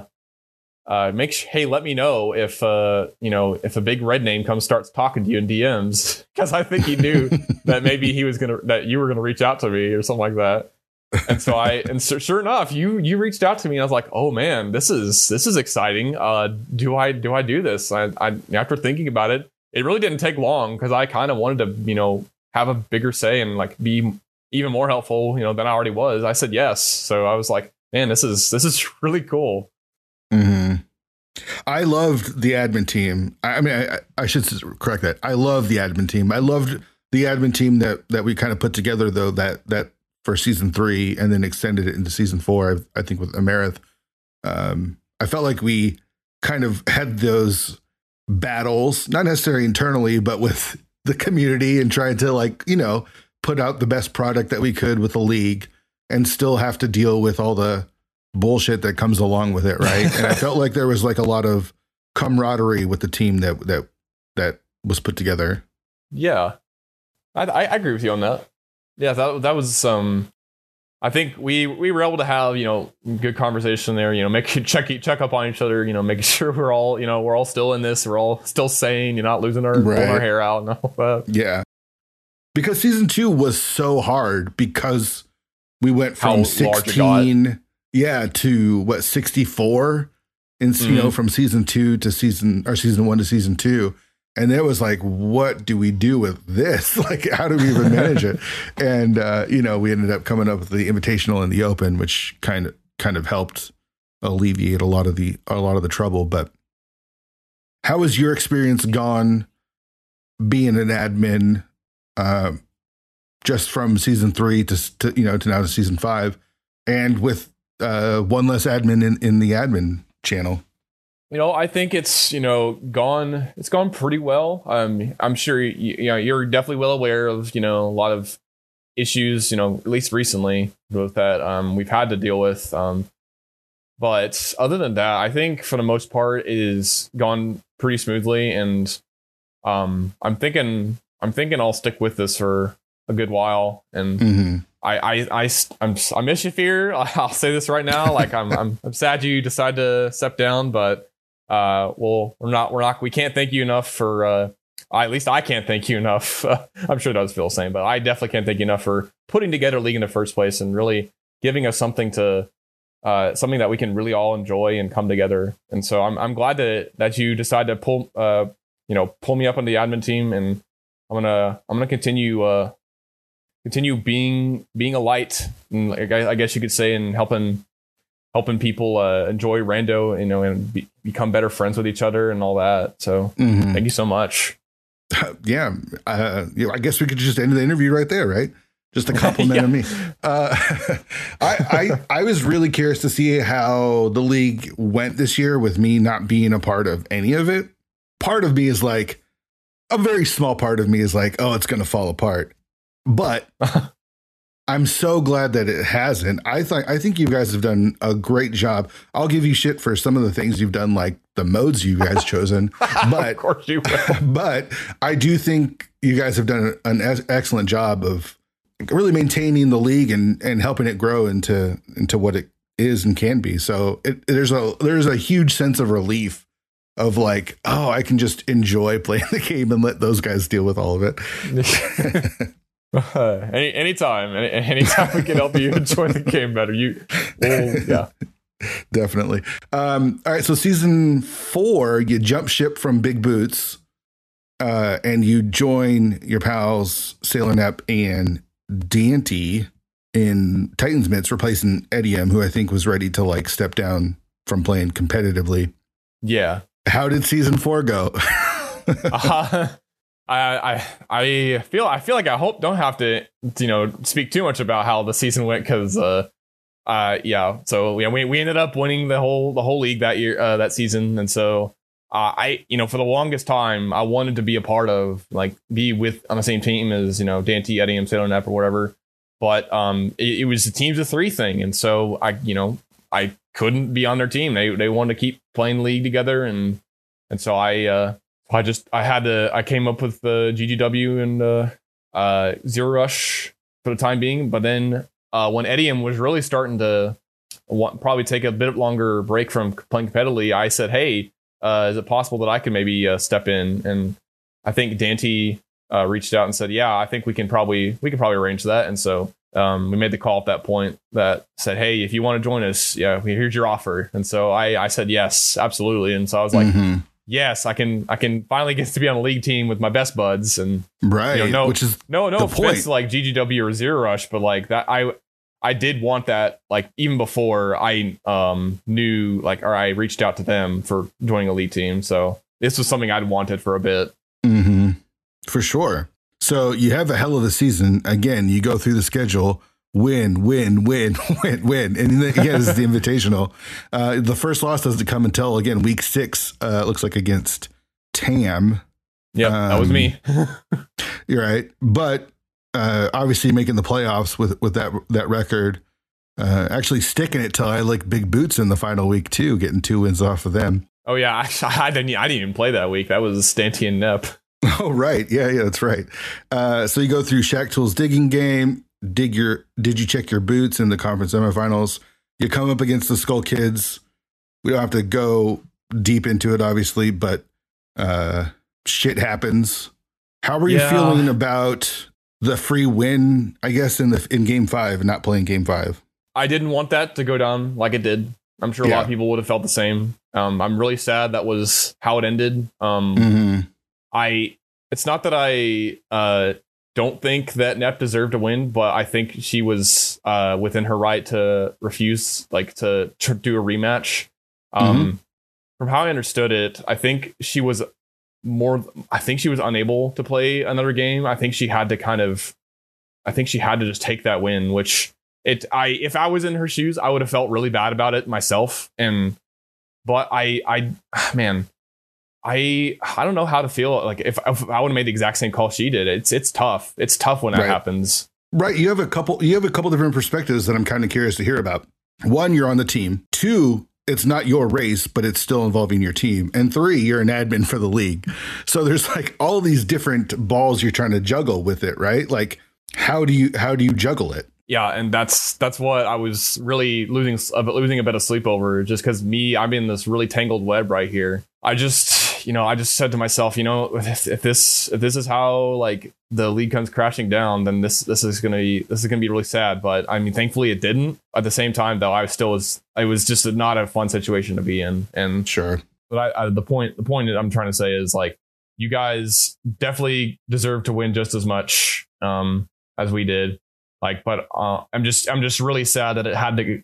hey, let me know if if a big red name starts talking to you in DMs, because I think he knew that maybe that you were gonna reach out to me or something like that. And so sure enough, you reached out to me, and I was like, oh man, this is exciting. Do I do this? I after thinking about it, it really didn't take long, because I kind of wanted to have a bigger say and like be even more helpful than I already was. I said yes, so I was like, man, this is really cool. Mm-hmm. I loved the admin team. I mean, I should correct that. I love the admin team. I loved the admin team that we kind of put together, though, that for season 3 and then extended it into season 4, I think with Amerith. I felt like we kind of had those battles, not necessarily internally, but with the community, and tried to put out the best product that we could with the league, and still have to deal with all the bullshit that comes along with it, right? And I felt like there was like a lot of camaraderie with the team that was put together. Yeah, I agree with you on that. Yeah, that was I think we were able to have good conversation there. Check up on each other. Making sure we're all still in this. We're all still sane. You're not losing pulling our hair out and all that. Yeah, because season 2 was so hard, because we went from 16. Yeah, to 64 in from season 2 to season 1 to season 2. And it was like, what do we do with this? Like, how do we even manage it? And we ended up coming up with the Invitational and the Open, which kind of helped alleviate a lot of the trouble. But how has your experience gone being an admin, just from season 3 to now to season 5, and with one less admin in the admin channel? I think it's gone pretty well. I'm sure you're definitely well aware of a lot of issues at least recently with that we've had to deal with. But other than that, I think for the most part it has gone pretty smoothly, and I'm thinking I'll stick with this for a good while. And mm-hmm. I miss you, Fear. I'll say this right now. Like I'm sad you decide to step down, but we can't thank you enough for at least I can't thank you enough. I'm sure it does feel the same, but I definitely can't thank you enough for putting together a league in the first place and really giving us something that we can really all enjoy and come together. And so I'm glad that you decided to pull me up on the admin team, and I'm gonna continue being a light, and I guess you could say, and helping people enjoy Rando, and become better friends with each other and all that. So Thank you so much. Yeah, I guess we could just end the interview right there, right? Just a compliment of me. I was really curious to see how the league went this year with me not being a part of any of it. Part of me is like, a very small part of me is like, oh, it's going to fall apart. But I'm so glad that it hasn't. I think you guys have done a great job. I'll give you shit for some of the things you've done, like the modes you guys chosen. But of course you will. But I do think you guys have done an excellent job of really maintaining the league and helping it grow into what it is and can be. So there's a huge sense of relief of like, oh, I can just enjoy playing the game and let those guys deal with all of it. Anytime we can help you enjoy the game better. Yeah, definitely. All right, so season 4, you jump ship from Big Boots, and you join your pals Sailor and Dante in Titans Mitts, replacing Eddie M, who I think was ready to like step down from playing competitively. Yeah. How did season 4 go? I feel like I don't have to speak too much about how the season went, because Yeah. So yeah, we ended up winning the whole league that year, that season, and so for the longest time, I wanted to be a part of, like, be with on the same team as, Dante, Eddie, and Sailor Nep or whatever. But it was a teams of three thing, and so I couldn't be on their team. They wanted to keep playing league together, and so I came up with the GGW and Zero Rush for the time being. But then when Edium was really starting to probably take a bit longer break from playing competitively, I said, hey, is it possible that I could maybe step in? And I think Dante reached out and said, yeah, I think we can probably arrange that. And so we made the call at that point that said, hey, if you want to join us, yeah, here's your offer. And so I said, yes, absolutely. And so I was like, yes, I can finally get to be on a league team with my best buds. And right, which is no offense to like GGW or Zero Rush, but like that I did want that, like, even before I knew, like, or I reached out to them for joining a league team. So this was something I'd wanted for a bit. For sure. So you have a hell of a season. Again, you go through the schedule, win. And then, again, this is the Invitational. The first loss doesn't come until, again, week 6, looks like against TAM. Yeah, that was me. You're right. But obviously making the playoffs with that record, actually sticking it till I like Big Boots in the final week too, getting 2 wins off of them. Oh yeah, I didn't even play that week. That was Stanty and Nep. Oh right, yeah, that's right. So you go through Shaq Tool's digging game. Did you check your boots in the conference semifinals? You come up against the Skull Kids. We don't have to go deep into it, obviously, but shit happens. How are you feeling about the free win, I guess, in game 5 and not playing game 5? I didn't want that to go down like it did. I'm sure a lot of people would have felt the same. I'm really sad that was how it ended. It's not that I don't think that Nep deserved to win, but I think she was within her right to refuse, like, to do a rematch. From how I understood it, I think she was unable to play another game. I think she had to just take that win, which if I was in her shoes, I would have felt really bad about it myself. But I don't know how to feel. Like, if I would have made the exact same call she did, it's tough. It's tough when that happens. Right. You have a couple different perspectives that I'm kind of curious to hear about. 1, you're on the team. 2, it's not your race, but it's still involving your team. And 3, you're an admin for the league. So there's like all these different balls you're trying to juggle with it, right? Like, how do you juggle it? Yeah, and that's what I was really losing a bit of sleep over, just because I'm in this really tangled web right here. I just said to myself, if this is how, like, the league comes crashing down, then this is gonna be really sad. But I mean, thankfully it didn't. At the same time, though, it was just not a fun situation to be in. And sure, but the point that I'm trying to say is, like, you guys definitely deserve to win just as much as we did. Like, but I'm just really sad that it had to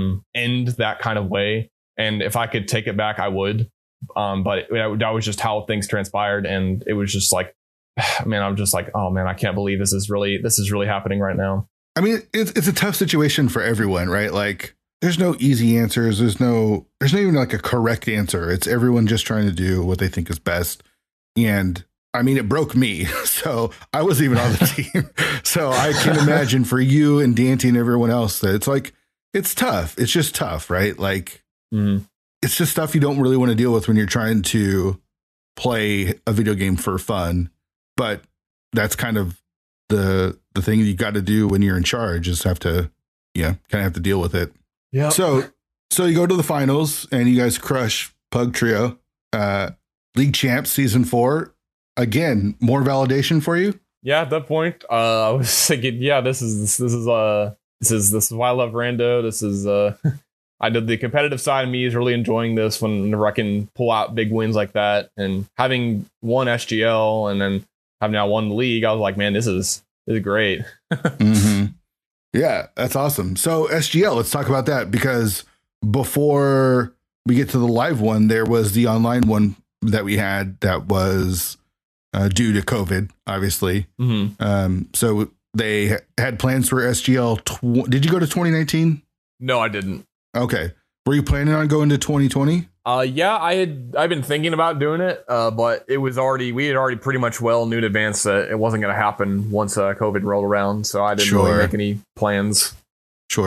end that kind of way. And if I could take it back, I would. But that was just how things transpired, and it was just like, man, I'm just like, oh man, I can't believe this is really happening right now. I mean, it's a tough situation for everyone, right? Like, there's no easy answers. There's not even like a correct answer. It's everyone just trying to do what they think is best. And I mean, it broke me, so I wasn't even on the team. So I can imagine for you and Dante and everyone else that it's like, it's tough. It's just tough, right? Like, it's just stuff you don't really want to deal with when you're trying to play a video game for fun. But that's kind of the thing you got to do when you're in charge, is have to, kind of have to deal with it. Yeah. So you go to the finals and you guys crush Pug Trio, league champs, season 4. Again, more validation for you. Yeah, at that point, I was thinking, yeah, this is why I love Rando. This is I did the competitive side of me is really enjoying this whenever I can pull out big wins like that, and having won SGL and then have now won the league. I was like, man, this is great. Yeah, that's awesome. So SGL, let's talk about that, because before we get to the live one, there was the online one that we had that was due to COVID, obviously. So they had plans for SGL. Did you go to 2019? No, I didn't. Okay. Were you planning on going to 2020? Yeah, I've been thinking about doing it, but we had already pretty much well knew in advance that it wasn't going to happen once COVID rolled around, so I didn't really make any plans. Sure.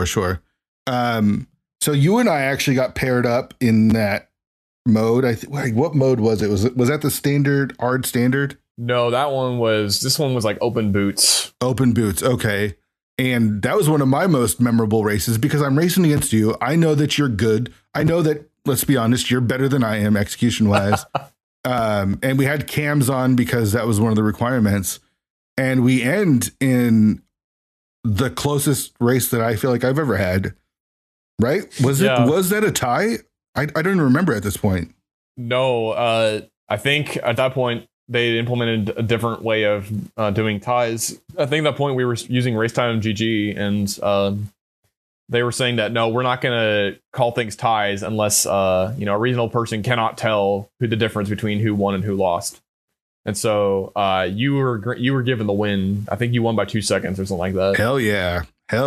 So you and I actually got paired up in that mode. What mode was it? Was that the standard, hard standard? No, this one was like open boots. Open boots, okay. And that was one of my most memorable races because I'm racing against you. I know that you're good. I know that, let's be honest, you're better than I am execution wise. And we had cams on because that was one of the requirements. And we end in the closest race that I feel like I've ever had. Right? Was that a tie? I don't remember at this point. No, I think at that point they implemented a different way of doing ties. I think at that point we were using Racetime GG, and they were saying that no, we're not going to call things ties unless a reasonable person cannot tell who the difference between who won and who lost. And so you were given the win. I think you won by 2 seconds or something like that. Hell yeah.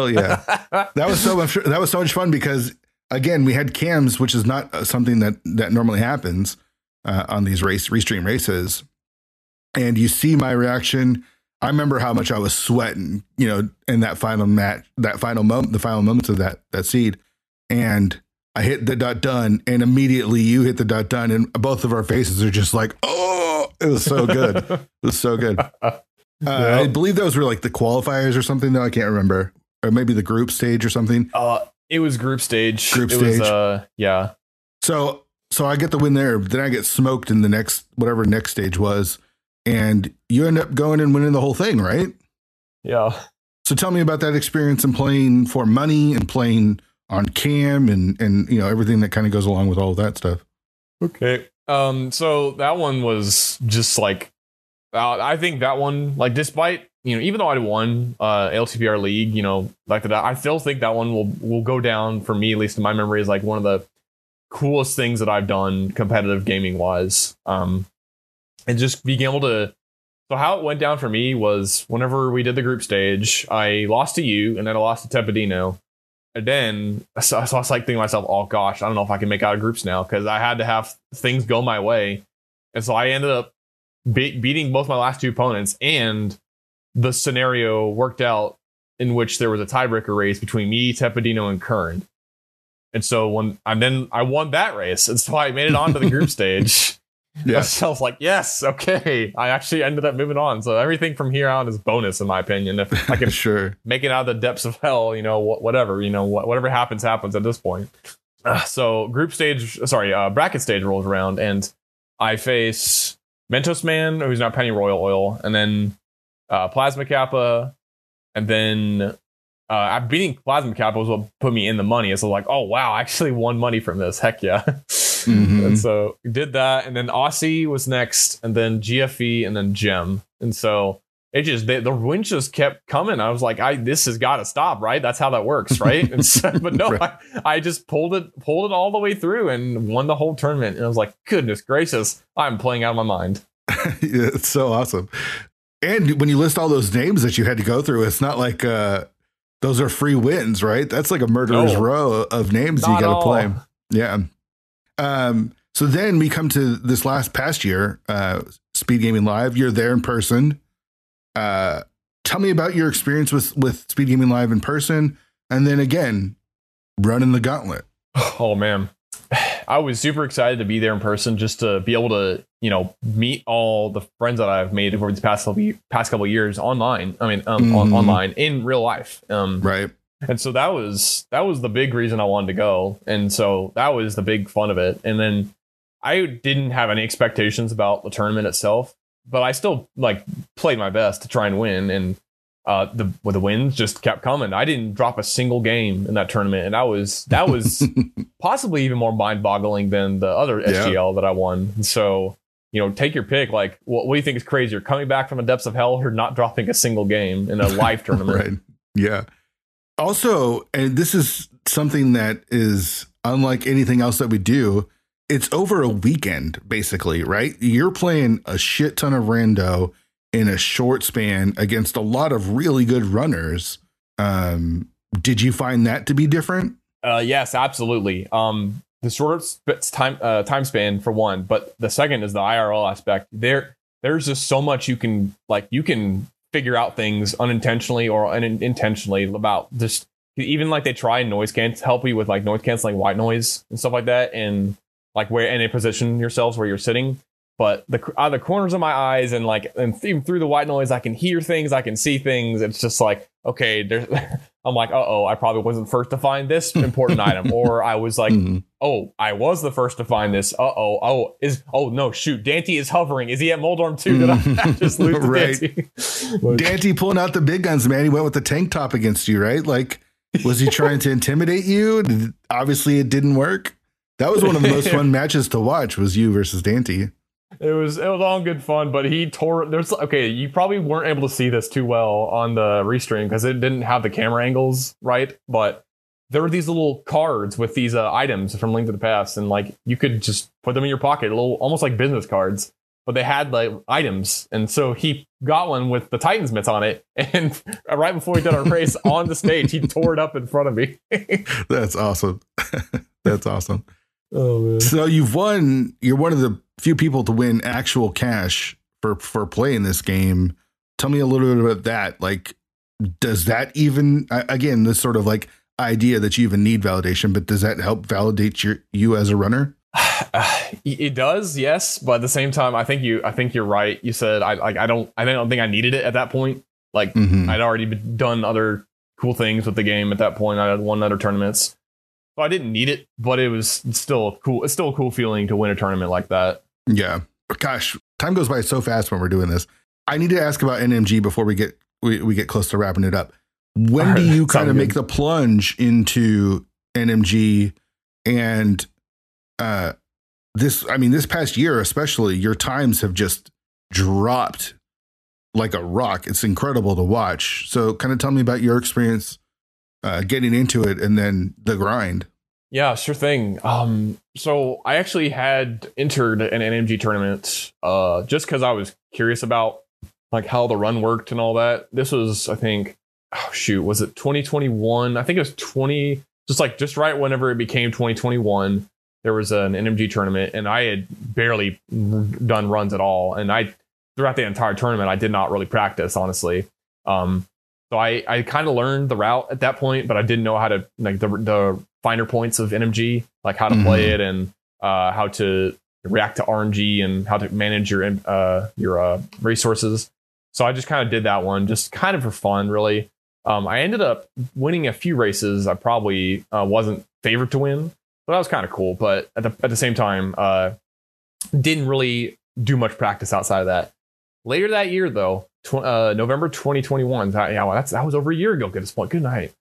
That was so much fun because again, we had cams, which is not something that normally happens on these restream races. And you see my reaction. I remember how much I was sweating, in that final match, the final moments of that seed. And I hit the done, and immediately you hit the done, and both of our faces are just like, oh, it was so good. It was so good. I believe those were like the qualifiers or something, though. I can't remember. Or maybe the group stage or something. It was group stage. Yeah. So I get the win there. Then I get smoked in the whatever next stage was. And you end up going and winning the whole thing, right? Yeah. So tell me about that experience and playing for money and playing on cam and everything that kind of goes along with all of that stuff. Okay. So that one was just like, I think that one, like, despite, even though I won LTPR League, like that, I still think that one will go down for me, at least in my memory, as like one of the coolest things that I've done competitive gaming wise. And just being able to, so how it went down for me was whenever we did the group stage, I lost to you and then I lost to Tepidino. And then so I was like thinking to myself, oh gosh, I don't know if I can make out of groups now, because I had to have things go my way. And so I ended up beating both my last two opponents, and the scenario worked out in which there was a tiebreaker race between me, Tepidino, and Kern. And so I won that race, and so I made it onto the group stage. Yeah, so I was like, yes, okay. I actually ended up moving on. So everything from here on is bonus, in my opinion. If I can sure make it out of the depths of hell, whatever happens at this point. So bracket stage rolls around, and I face Mentos Man, who's now Penny Royal Oil, and then Plasma Kappa, and then beating Plasma Kappa was what put me in the money. So like, oh wow, I actually won money from this. Heck yeah. Mm-hmm. And so we did that, and then Aussie was next, and then GFE, and then Gem. And so it just the wins just kept coming. I was like, this has got to stop, right? That's how that works, right? And so, but no, right. I just pulled it all the way through and won the whole tournament. And I was like, goodness gracious, I'm playing out of my mind. Yeah, it's so awesome. And when you list all those names that you had to go through, it's not like those are free wins, right? That's like a murderer's row of names you got to play. Yeah. So then we come to this past year, Speed Gaming Live. You're there in person. Tell me about your experience with Speed Gaming Live in person, and then again, running the gauntlet. Oh man, I was super excited to be there in person, just to be able to, meet all the friends that I've made over the past couple of years online. I mean, online in real life. Right. And so that was the big reason I wanted to go. And so that was the big fun of it. And then I didn't have any expectations about the tournament itself, but I still played my best to try and win. And the wins just kept coming. I didn't drop a single game in that tournament. And that was possibly even more mind boggling than the other SGL that I won. And so, take your pick. Like, what do you think is crazier? Coming back from the depths of hell or not dropping a single game in a live tournament? Right. Yeah. Also, and this is something that is unlike anything else that we do, it's over a weekend, basically, right? You're playing a shit ton of rando in a short span against a lot of really good runners. Did you find that to be different? Yes, absolutely. The shorter time span for one, but the second is the IRL aspect. There's just so much you can figure out things unintentionally or intentionally about just even like they try noise help you with like noise canceling white noise and stuff like that, and like where and they position yourselves where you're sitting. But out of the corners of my eyes and even through the white noise, I can hear things, I can see things. It's just like, okay, I'm like, I probably wasn't first to find this important item, or I was like, I was the first to find this. No, shoot, Dante is hovering. Is he at Moldorm too? Did I just lose to Dante? Dante pulling out the big guns, man. He went with the tank top against you, right? Like, was he trying to intimidate you? Obviously, it didn't work. That was one of the most fun matches to watch. Was you versus Dante. It was all good fun, but he tore. You probably weren't able to see this too well on the restream because it didn't have the camera angles right. But there were these little cards with these items from Link to the Past, and like you could just put them in your pocket, almost like business cards. But they had like items, and so he got one with the Titan's mitts on it, and right before we did our race on the stage, he tore it up in front of me. That's awesome. That's awesome. Oh man! So you've won. You're one of the few people to win actual cash for playing this game. Tell me a little bit about that. Like, does that even, again, this sort of like idea that you even need validation, but does that help validate you as a runner? It does, yes, but at the same time, I think you're right. You said I don't think I needed it at that point. Like I'd already done other cool things with the game at that point. I had won other tournaments. So I didn't need it, but it was still cool. It's still a cool feeling to win a tournament like that. Yeah. Gosh, time goes by so fast when we're doing this. I need to ask about NMG before we get close to wrapping it up. When do you kind of make the plunge into NMG and this past year, especially, your times have just dropped like a rock. It's incredible to watch. So kind of tell me about your experience getting into it and then the grind. Yeah, sure thing. So I actually had entered an NMG tournament just because I was curious about like how the run worked and all that. This was, I think, was it 2021? I think it was just right whenever it became 2021. There was an NMG tournament, and I had barely done runs at all. And throughout the entire tournament, I did not really practice, honestly. So I kind of learned the route at that point, but I didn't know how to like the finer points of NMG, like how to play it and how to react to RNG and how to manage your resources. So I just kind of did that one, just kind of for fun, really. I ended up winning a few races. I probably wasn't favored to win, so that was kind of cool. But at the same time, didn't really do much practice outside of that. Later that year, though, November 2021. That was over a year ago. At this point, good night.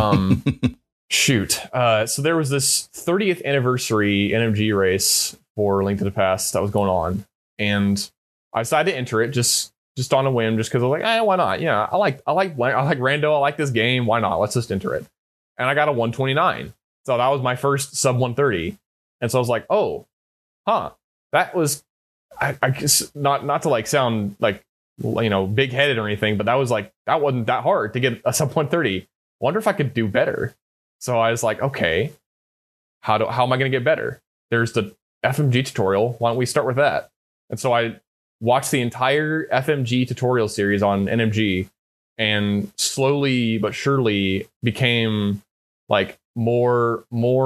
Shoot. So there was this 30th anniversary NMG race for Link to the Past that was going on, and I decided to enter it just on a whim, just because I was like, why not? Yeah, I like Rando. I like this game. Why not? Let's just enter it. And I got a 129. So that was my first sub 130. And so I was like, that was, I guess not to like sound like, big headed or anything, but that wasn't that hard to get a sub 130. Wonder if I could do better. So I was like, okay, how am I going to get better? There's the FMG tutorial. Why don't we start with that? And so I watched the entire FMG tutorial series on NMG and slowly but surely became like more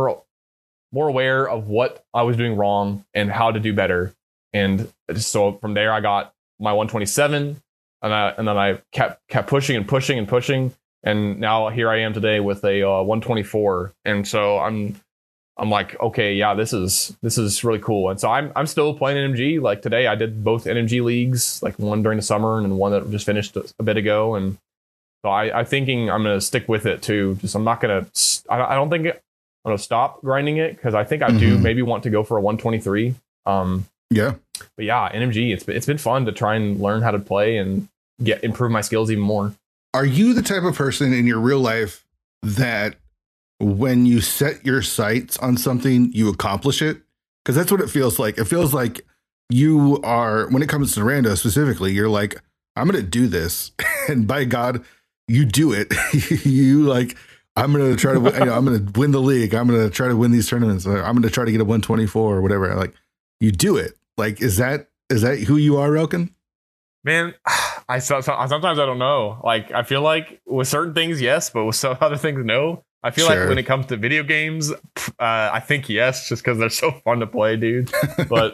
aware of what I was doing wrong and how to do better. And so from there, I got my 127, and then I kept pushing and pushing and pushing, and now here I am today with a 124. And so I'm like, okay, yeah, this is really cool. And so I'm still playing NMG. Like today, I did both NMG leagues, like one during the summer and one that just finished a bit ago. And so I'm thinking I'm gonna stick with it too. I'm not gonna. I don't think I'm gonna stop grinding it, because I think I do maybe want to go for a 123. Yeah. But yeah, NMG, it's been fun to try and learn how to play and improve my skills even more. Are you the type of person in your real life that when you set your sights on something, you accomplish it? Because that's what it feels like. It feels like you are, when it comes to Rando specifically, you're like, I'm going to do this. And by God, you do it. You like I'm going to try to, I'm going to win the league. I'm going to try to win these tournaments. I'm going to try to get a 124 or whatever. Like, you do it. Like, is that who you are, Relkin? Man, sometimes I don't know. Like, I feel like with certain things, yes, but with some other things, no. I feel like when it comes to video games, I think yes, just because they're so fun to play, dude. But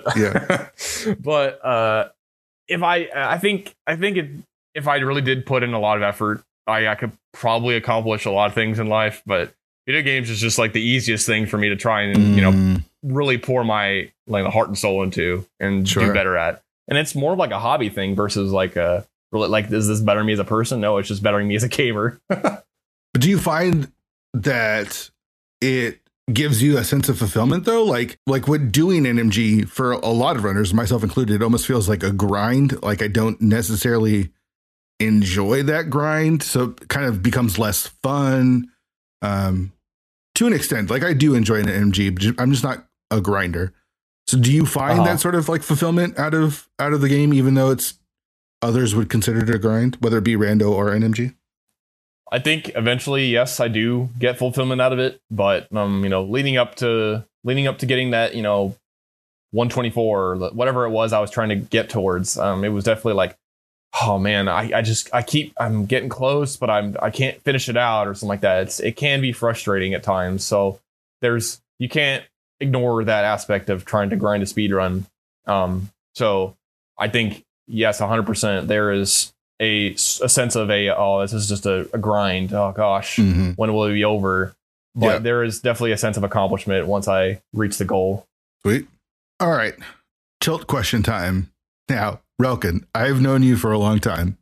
but if I think if I really did put in a lot of effort, I could probably accomplish a lot of things in life. But video games is just like the easiest thing for me to try and really pour my heart and soul into and do better at. And it's more of like a hobby thing versus like is this bettering me as a person? No, it's just bettering me as a gamer. But do you find that it gives you a sense of fulfillment though? Like what doing NMG for a lot of runners, myself included, almost feels like a grind. Like I don't necessarily enjoy that grind. So it kind of becomes less fun to an extent. Like I do enjoy an NMG, but I'm just not a grinder. So do you find that sort of like fulfillment out of the game, even though it's others would consider it a grind, whether it be rando or NMG? I think eventually, yes, I do get fulfillment out of it. But leading up to getting that 124 or whatever it was I was trying to get towards, it was definitely like, oh man, I'm getting close, but I can't finish it out or something like that. It can be frustrating at times. So you can't ignore that aspect of trying to grind a speed run. So I think yes, 100%. There is a sense of this is just a grind. Oh gosh, when will it be over? But there is definitely a sense of accomplishment once I reach the goal. Sweet. All right, tilt question time. Now, Relkin, I've known you for a long time.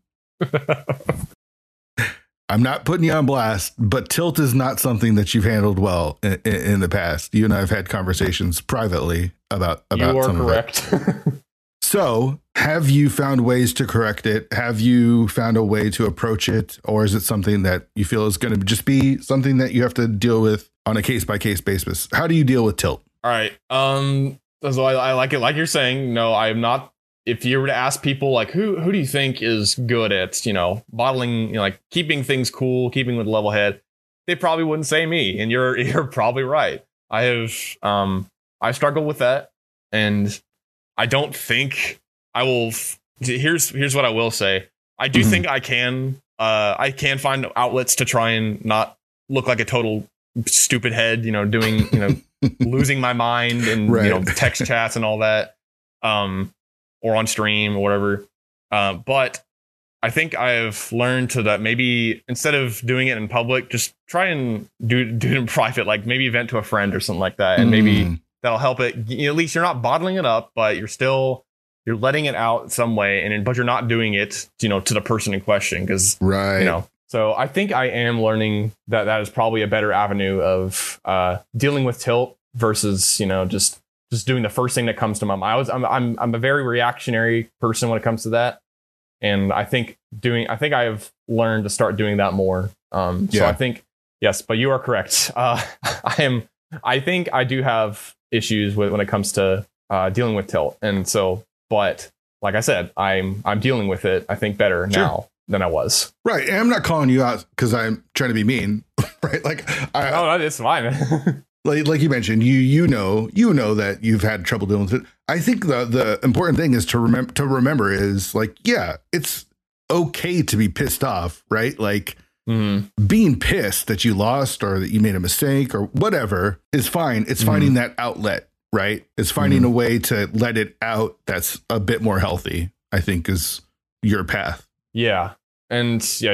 I'm not putting you on blast, but tilt is not something that you've handled well in the past. You and I have had conversations privately about you are some correct. of it. So have you found ways to correct it? Have you found a way to approach it? Or is it something that you feel is going to just be something that you have to deal with on a case by case basis? How do you deal with tilt? All right. So I like it. Like you're saying, no, I am not. If you were to ask people like who do you think is good at, bottling, like keeping things cool, keeping with level head, they probably wouldn't say me. And you're probably right. I struggle with that. And I don't think I will. Here's what I will say. I do think I can find outlets to try and not look like a total stupid head, doing, losing my mind and, text chats and all that. Or on stream or whatever. But I think I've learned that maybe instead of doing it in public, just try and do it in private, like maybe vent to a friend or something like that. And maybe that'll help it. At least you're not bottling it up, but you're letting it out some way. But you're not doing it, to the person in question. Cause so I think I am learning that is probably a better avenue of dealing with tilt versus, just doing the first thing that comes to my mind. I'm a very reactionary person when it comes to that. And I think I have learned to start doing that more. So I think, yes, but you are correct. I think I do have issues when it comes to dealing with tilt. And so, but like I said, I'm dealing with it, I think, better now than I was. Right. And I'm not calling you out because I'm trying to be mean, right? Like, no, it's fine. Like you mentioned, you know that you've had trouble dealing with it. I think the important thing is to remember is like, yeah, it's okay to be pissed off, right? Like being pissed that you lost or that you made a mistake or whatever is fine. It's finding that outlet, right? It's finding a way to let it out that's a bit more healthy, I think, is your path. Yeah. And so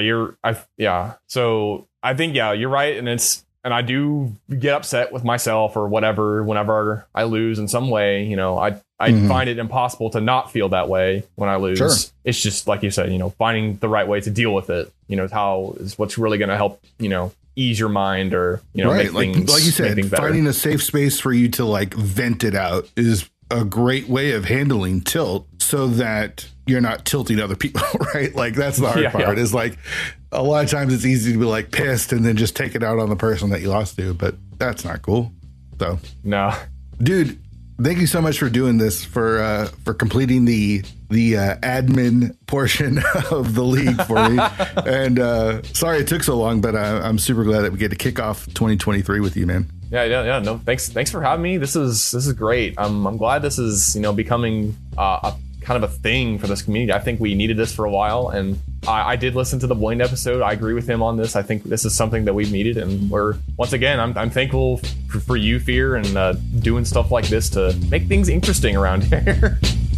I think, you're right. And I do get upset with myself or whatever whenever I lose in some way. I find it impossible to not feel that way when I lose. Sure. It's just like you said, finding the right way to deal with it. Is what's really going to help, ease your mind or make things like you said, finding a safe space for you to like vent it out is a great way of handling tilt so that you're not tilting other people, right? Like that's the hard part is like a lot of times it's easy to be like pissed and then just take it out on the person that you lost to, but that's not cool. So no, dude, thank you so much for doing this, for completing the admin portion of the league for me. And sorry it took so long, but I'm super glad that we get to kick off 2023 with you, man. Yeah. No, thanks for having me. This is great. I'm glad this is becoming a kind of a thing for this community. I think we needed this for a while, and I did listen to the Blaine episode. I agree with him on this. I think this is something that we've needed, and once again, I'm thankful for you, Fear, and doing stuff like this to make things interesting around here.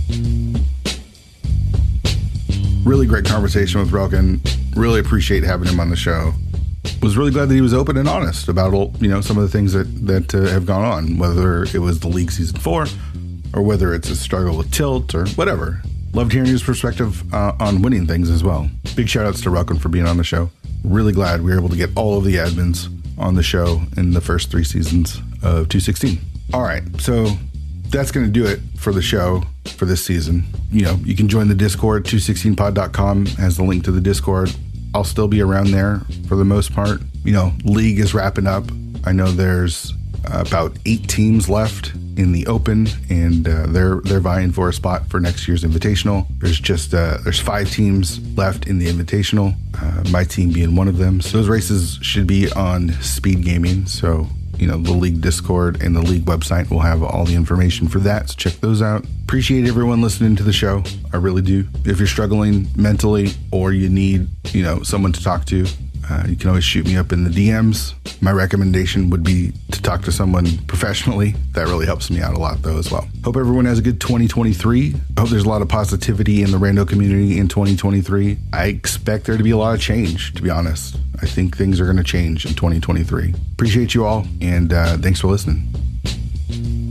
Really great conversation with Relkin. Really appreciate having him on the show. Was really glad that he was open and honest about some of the things that have gone on, whether it was the league season 4 or whether it's a struggle with Tilt or whatever. Loved hearing his perspective on winning things as well. Big shout outs to Relkin for being on the show. Really glad we were able to get all of the admins on the show in the first 3 seasons of 216. All right, so that's going to do it for the show for this season. You can join the Discord. 216pod.com has the link to the Discord. I'll still be around there for the most part. League is wrapping up. I know there's about 8 teams left in the Open, and they're vying for a spot for next year's Invitational. There's 5 teams left in the Invitational, my team being one of them. So those races should be on Speed Gaming. So the league Discord and the league website will have all the information for that. So check those out. Appreciate everyone listening to the show. I really do. If you're struggling mentally or you need, someone to talk to, you can always shoot me up in the DMs. My recommendation would be to talk to someone professionally. That really helps me out a lot, though, as well. Hope everyone has a good 2023. I hope there's a lot of positivity in the rando community in 2023. I expect there to be a lot of change, to be honest. I think things are going to change in 2023. Appreciate you all, and thanks for listening.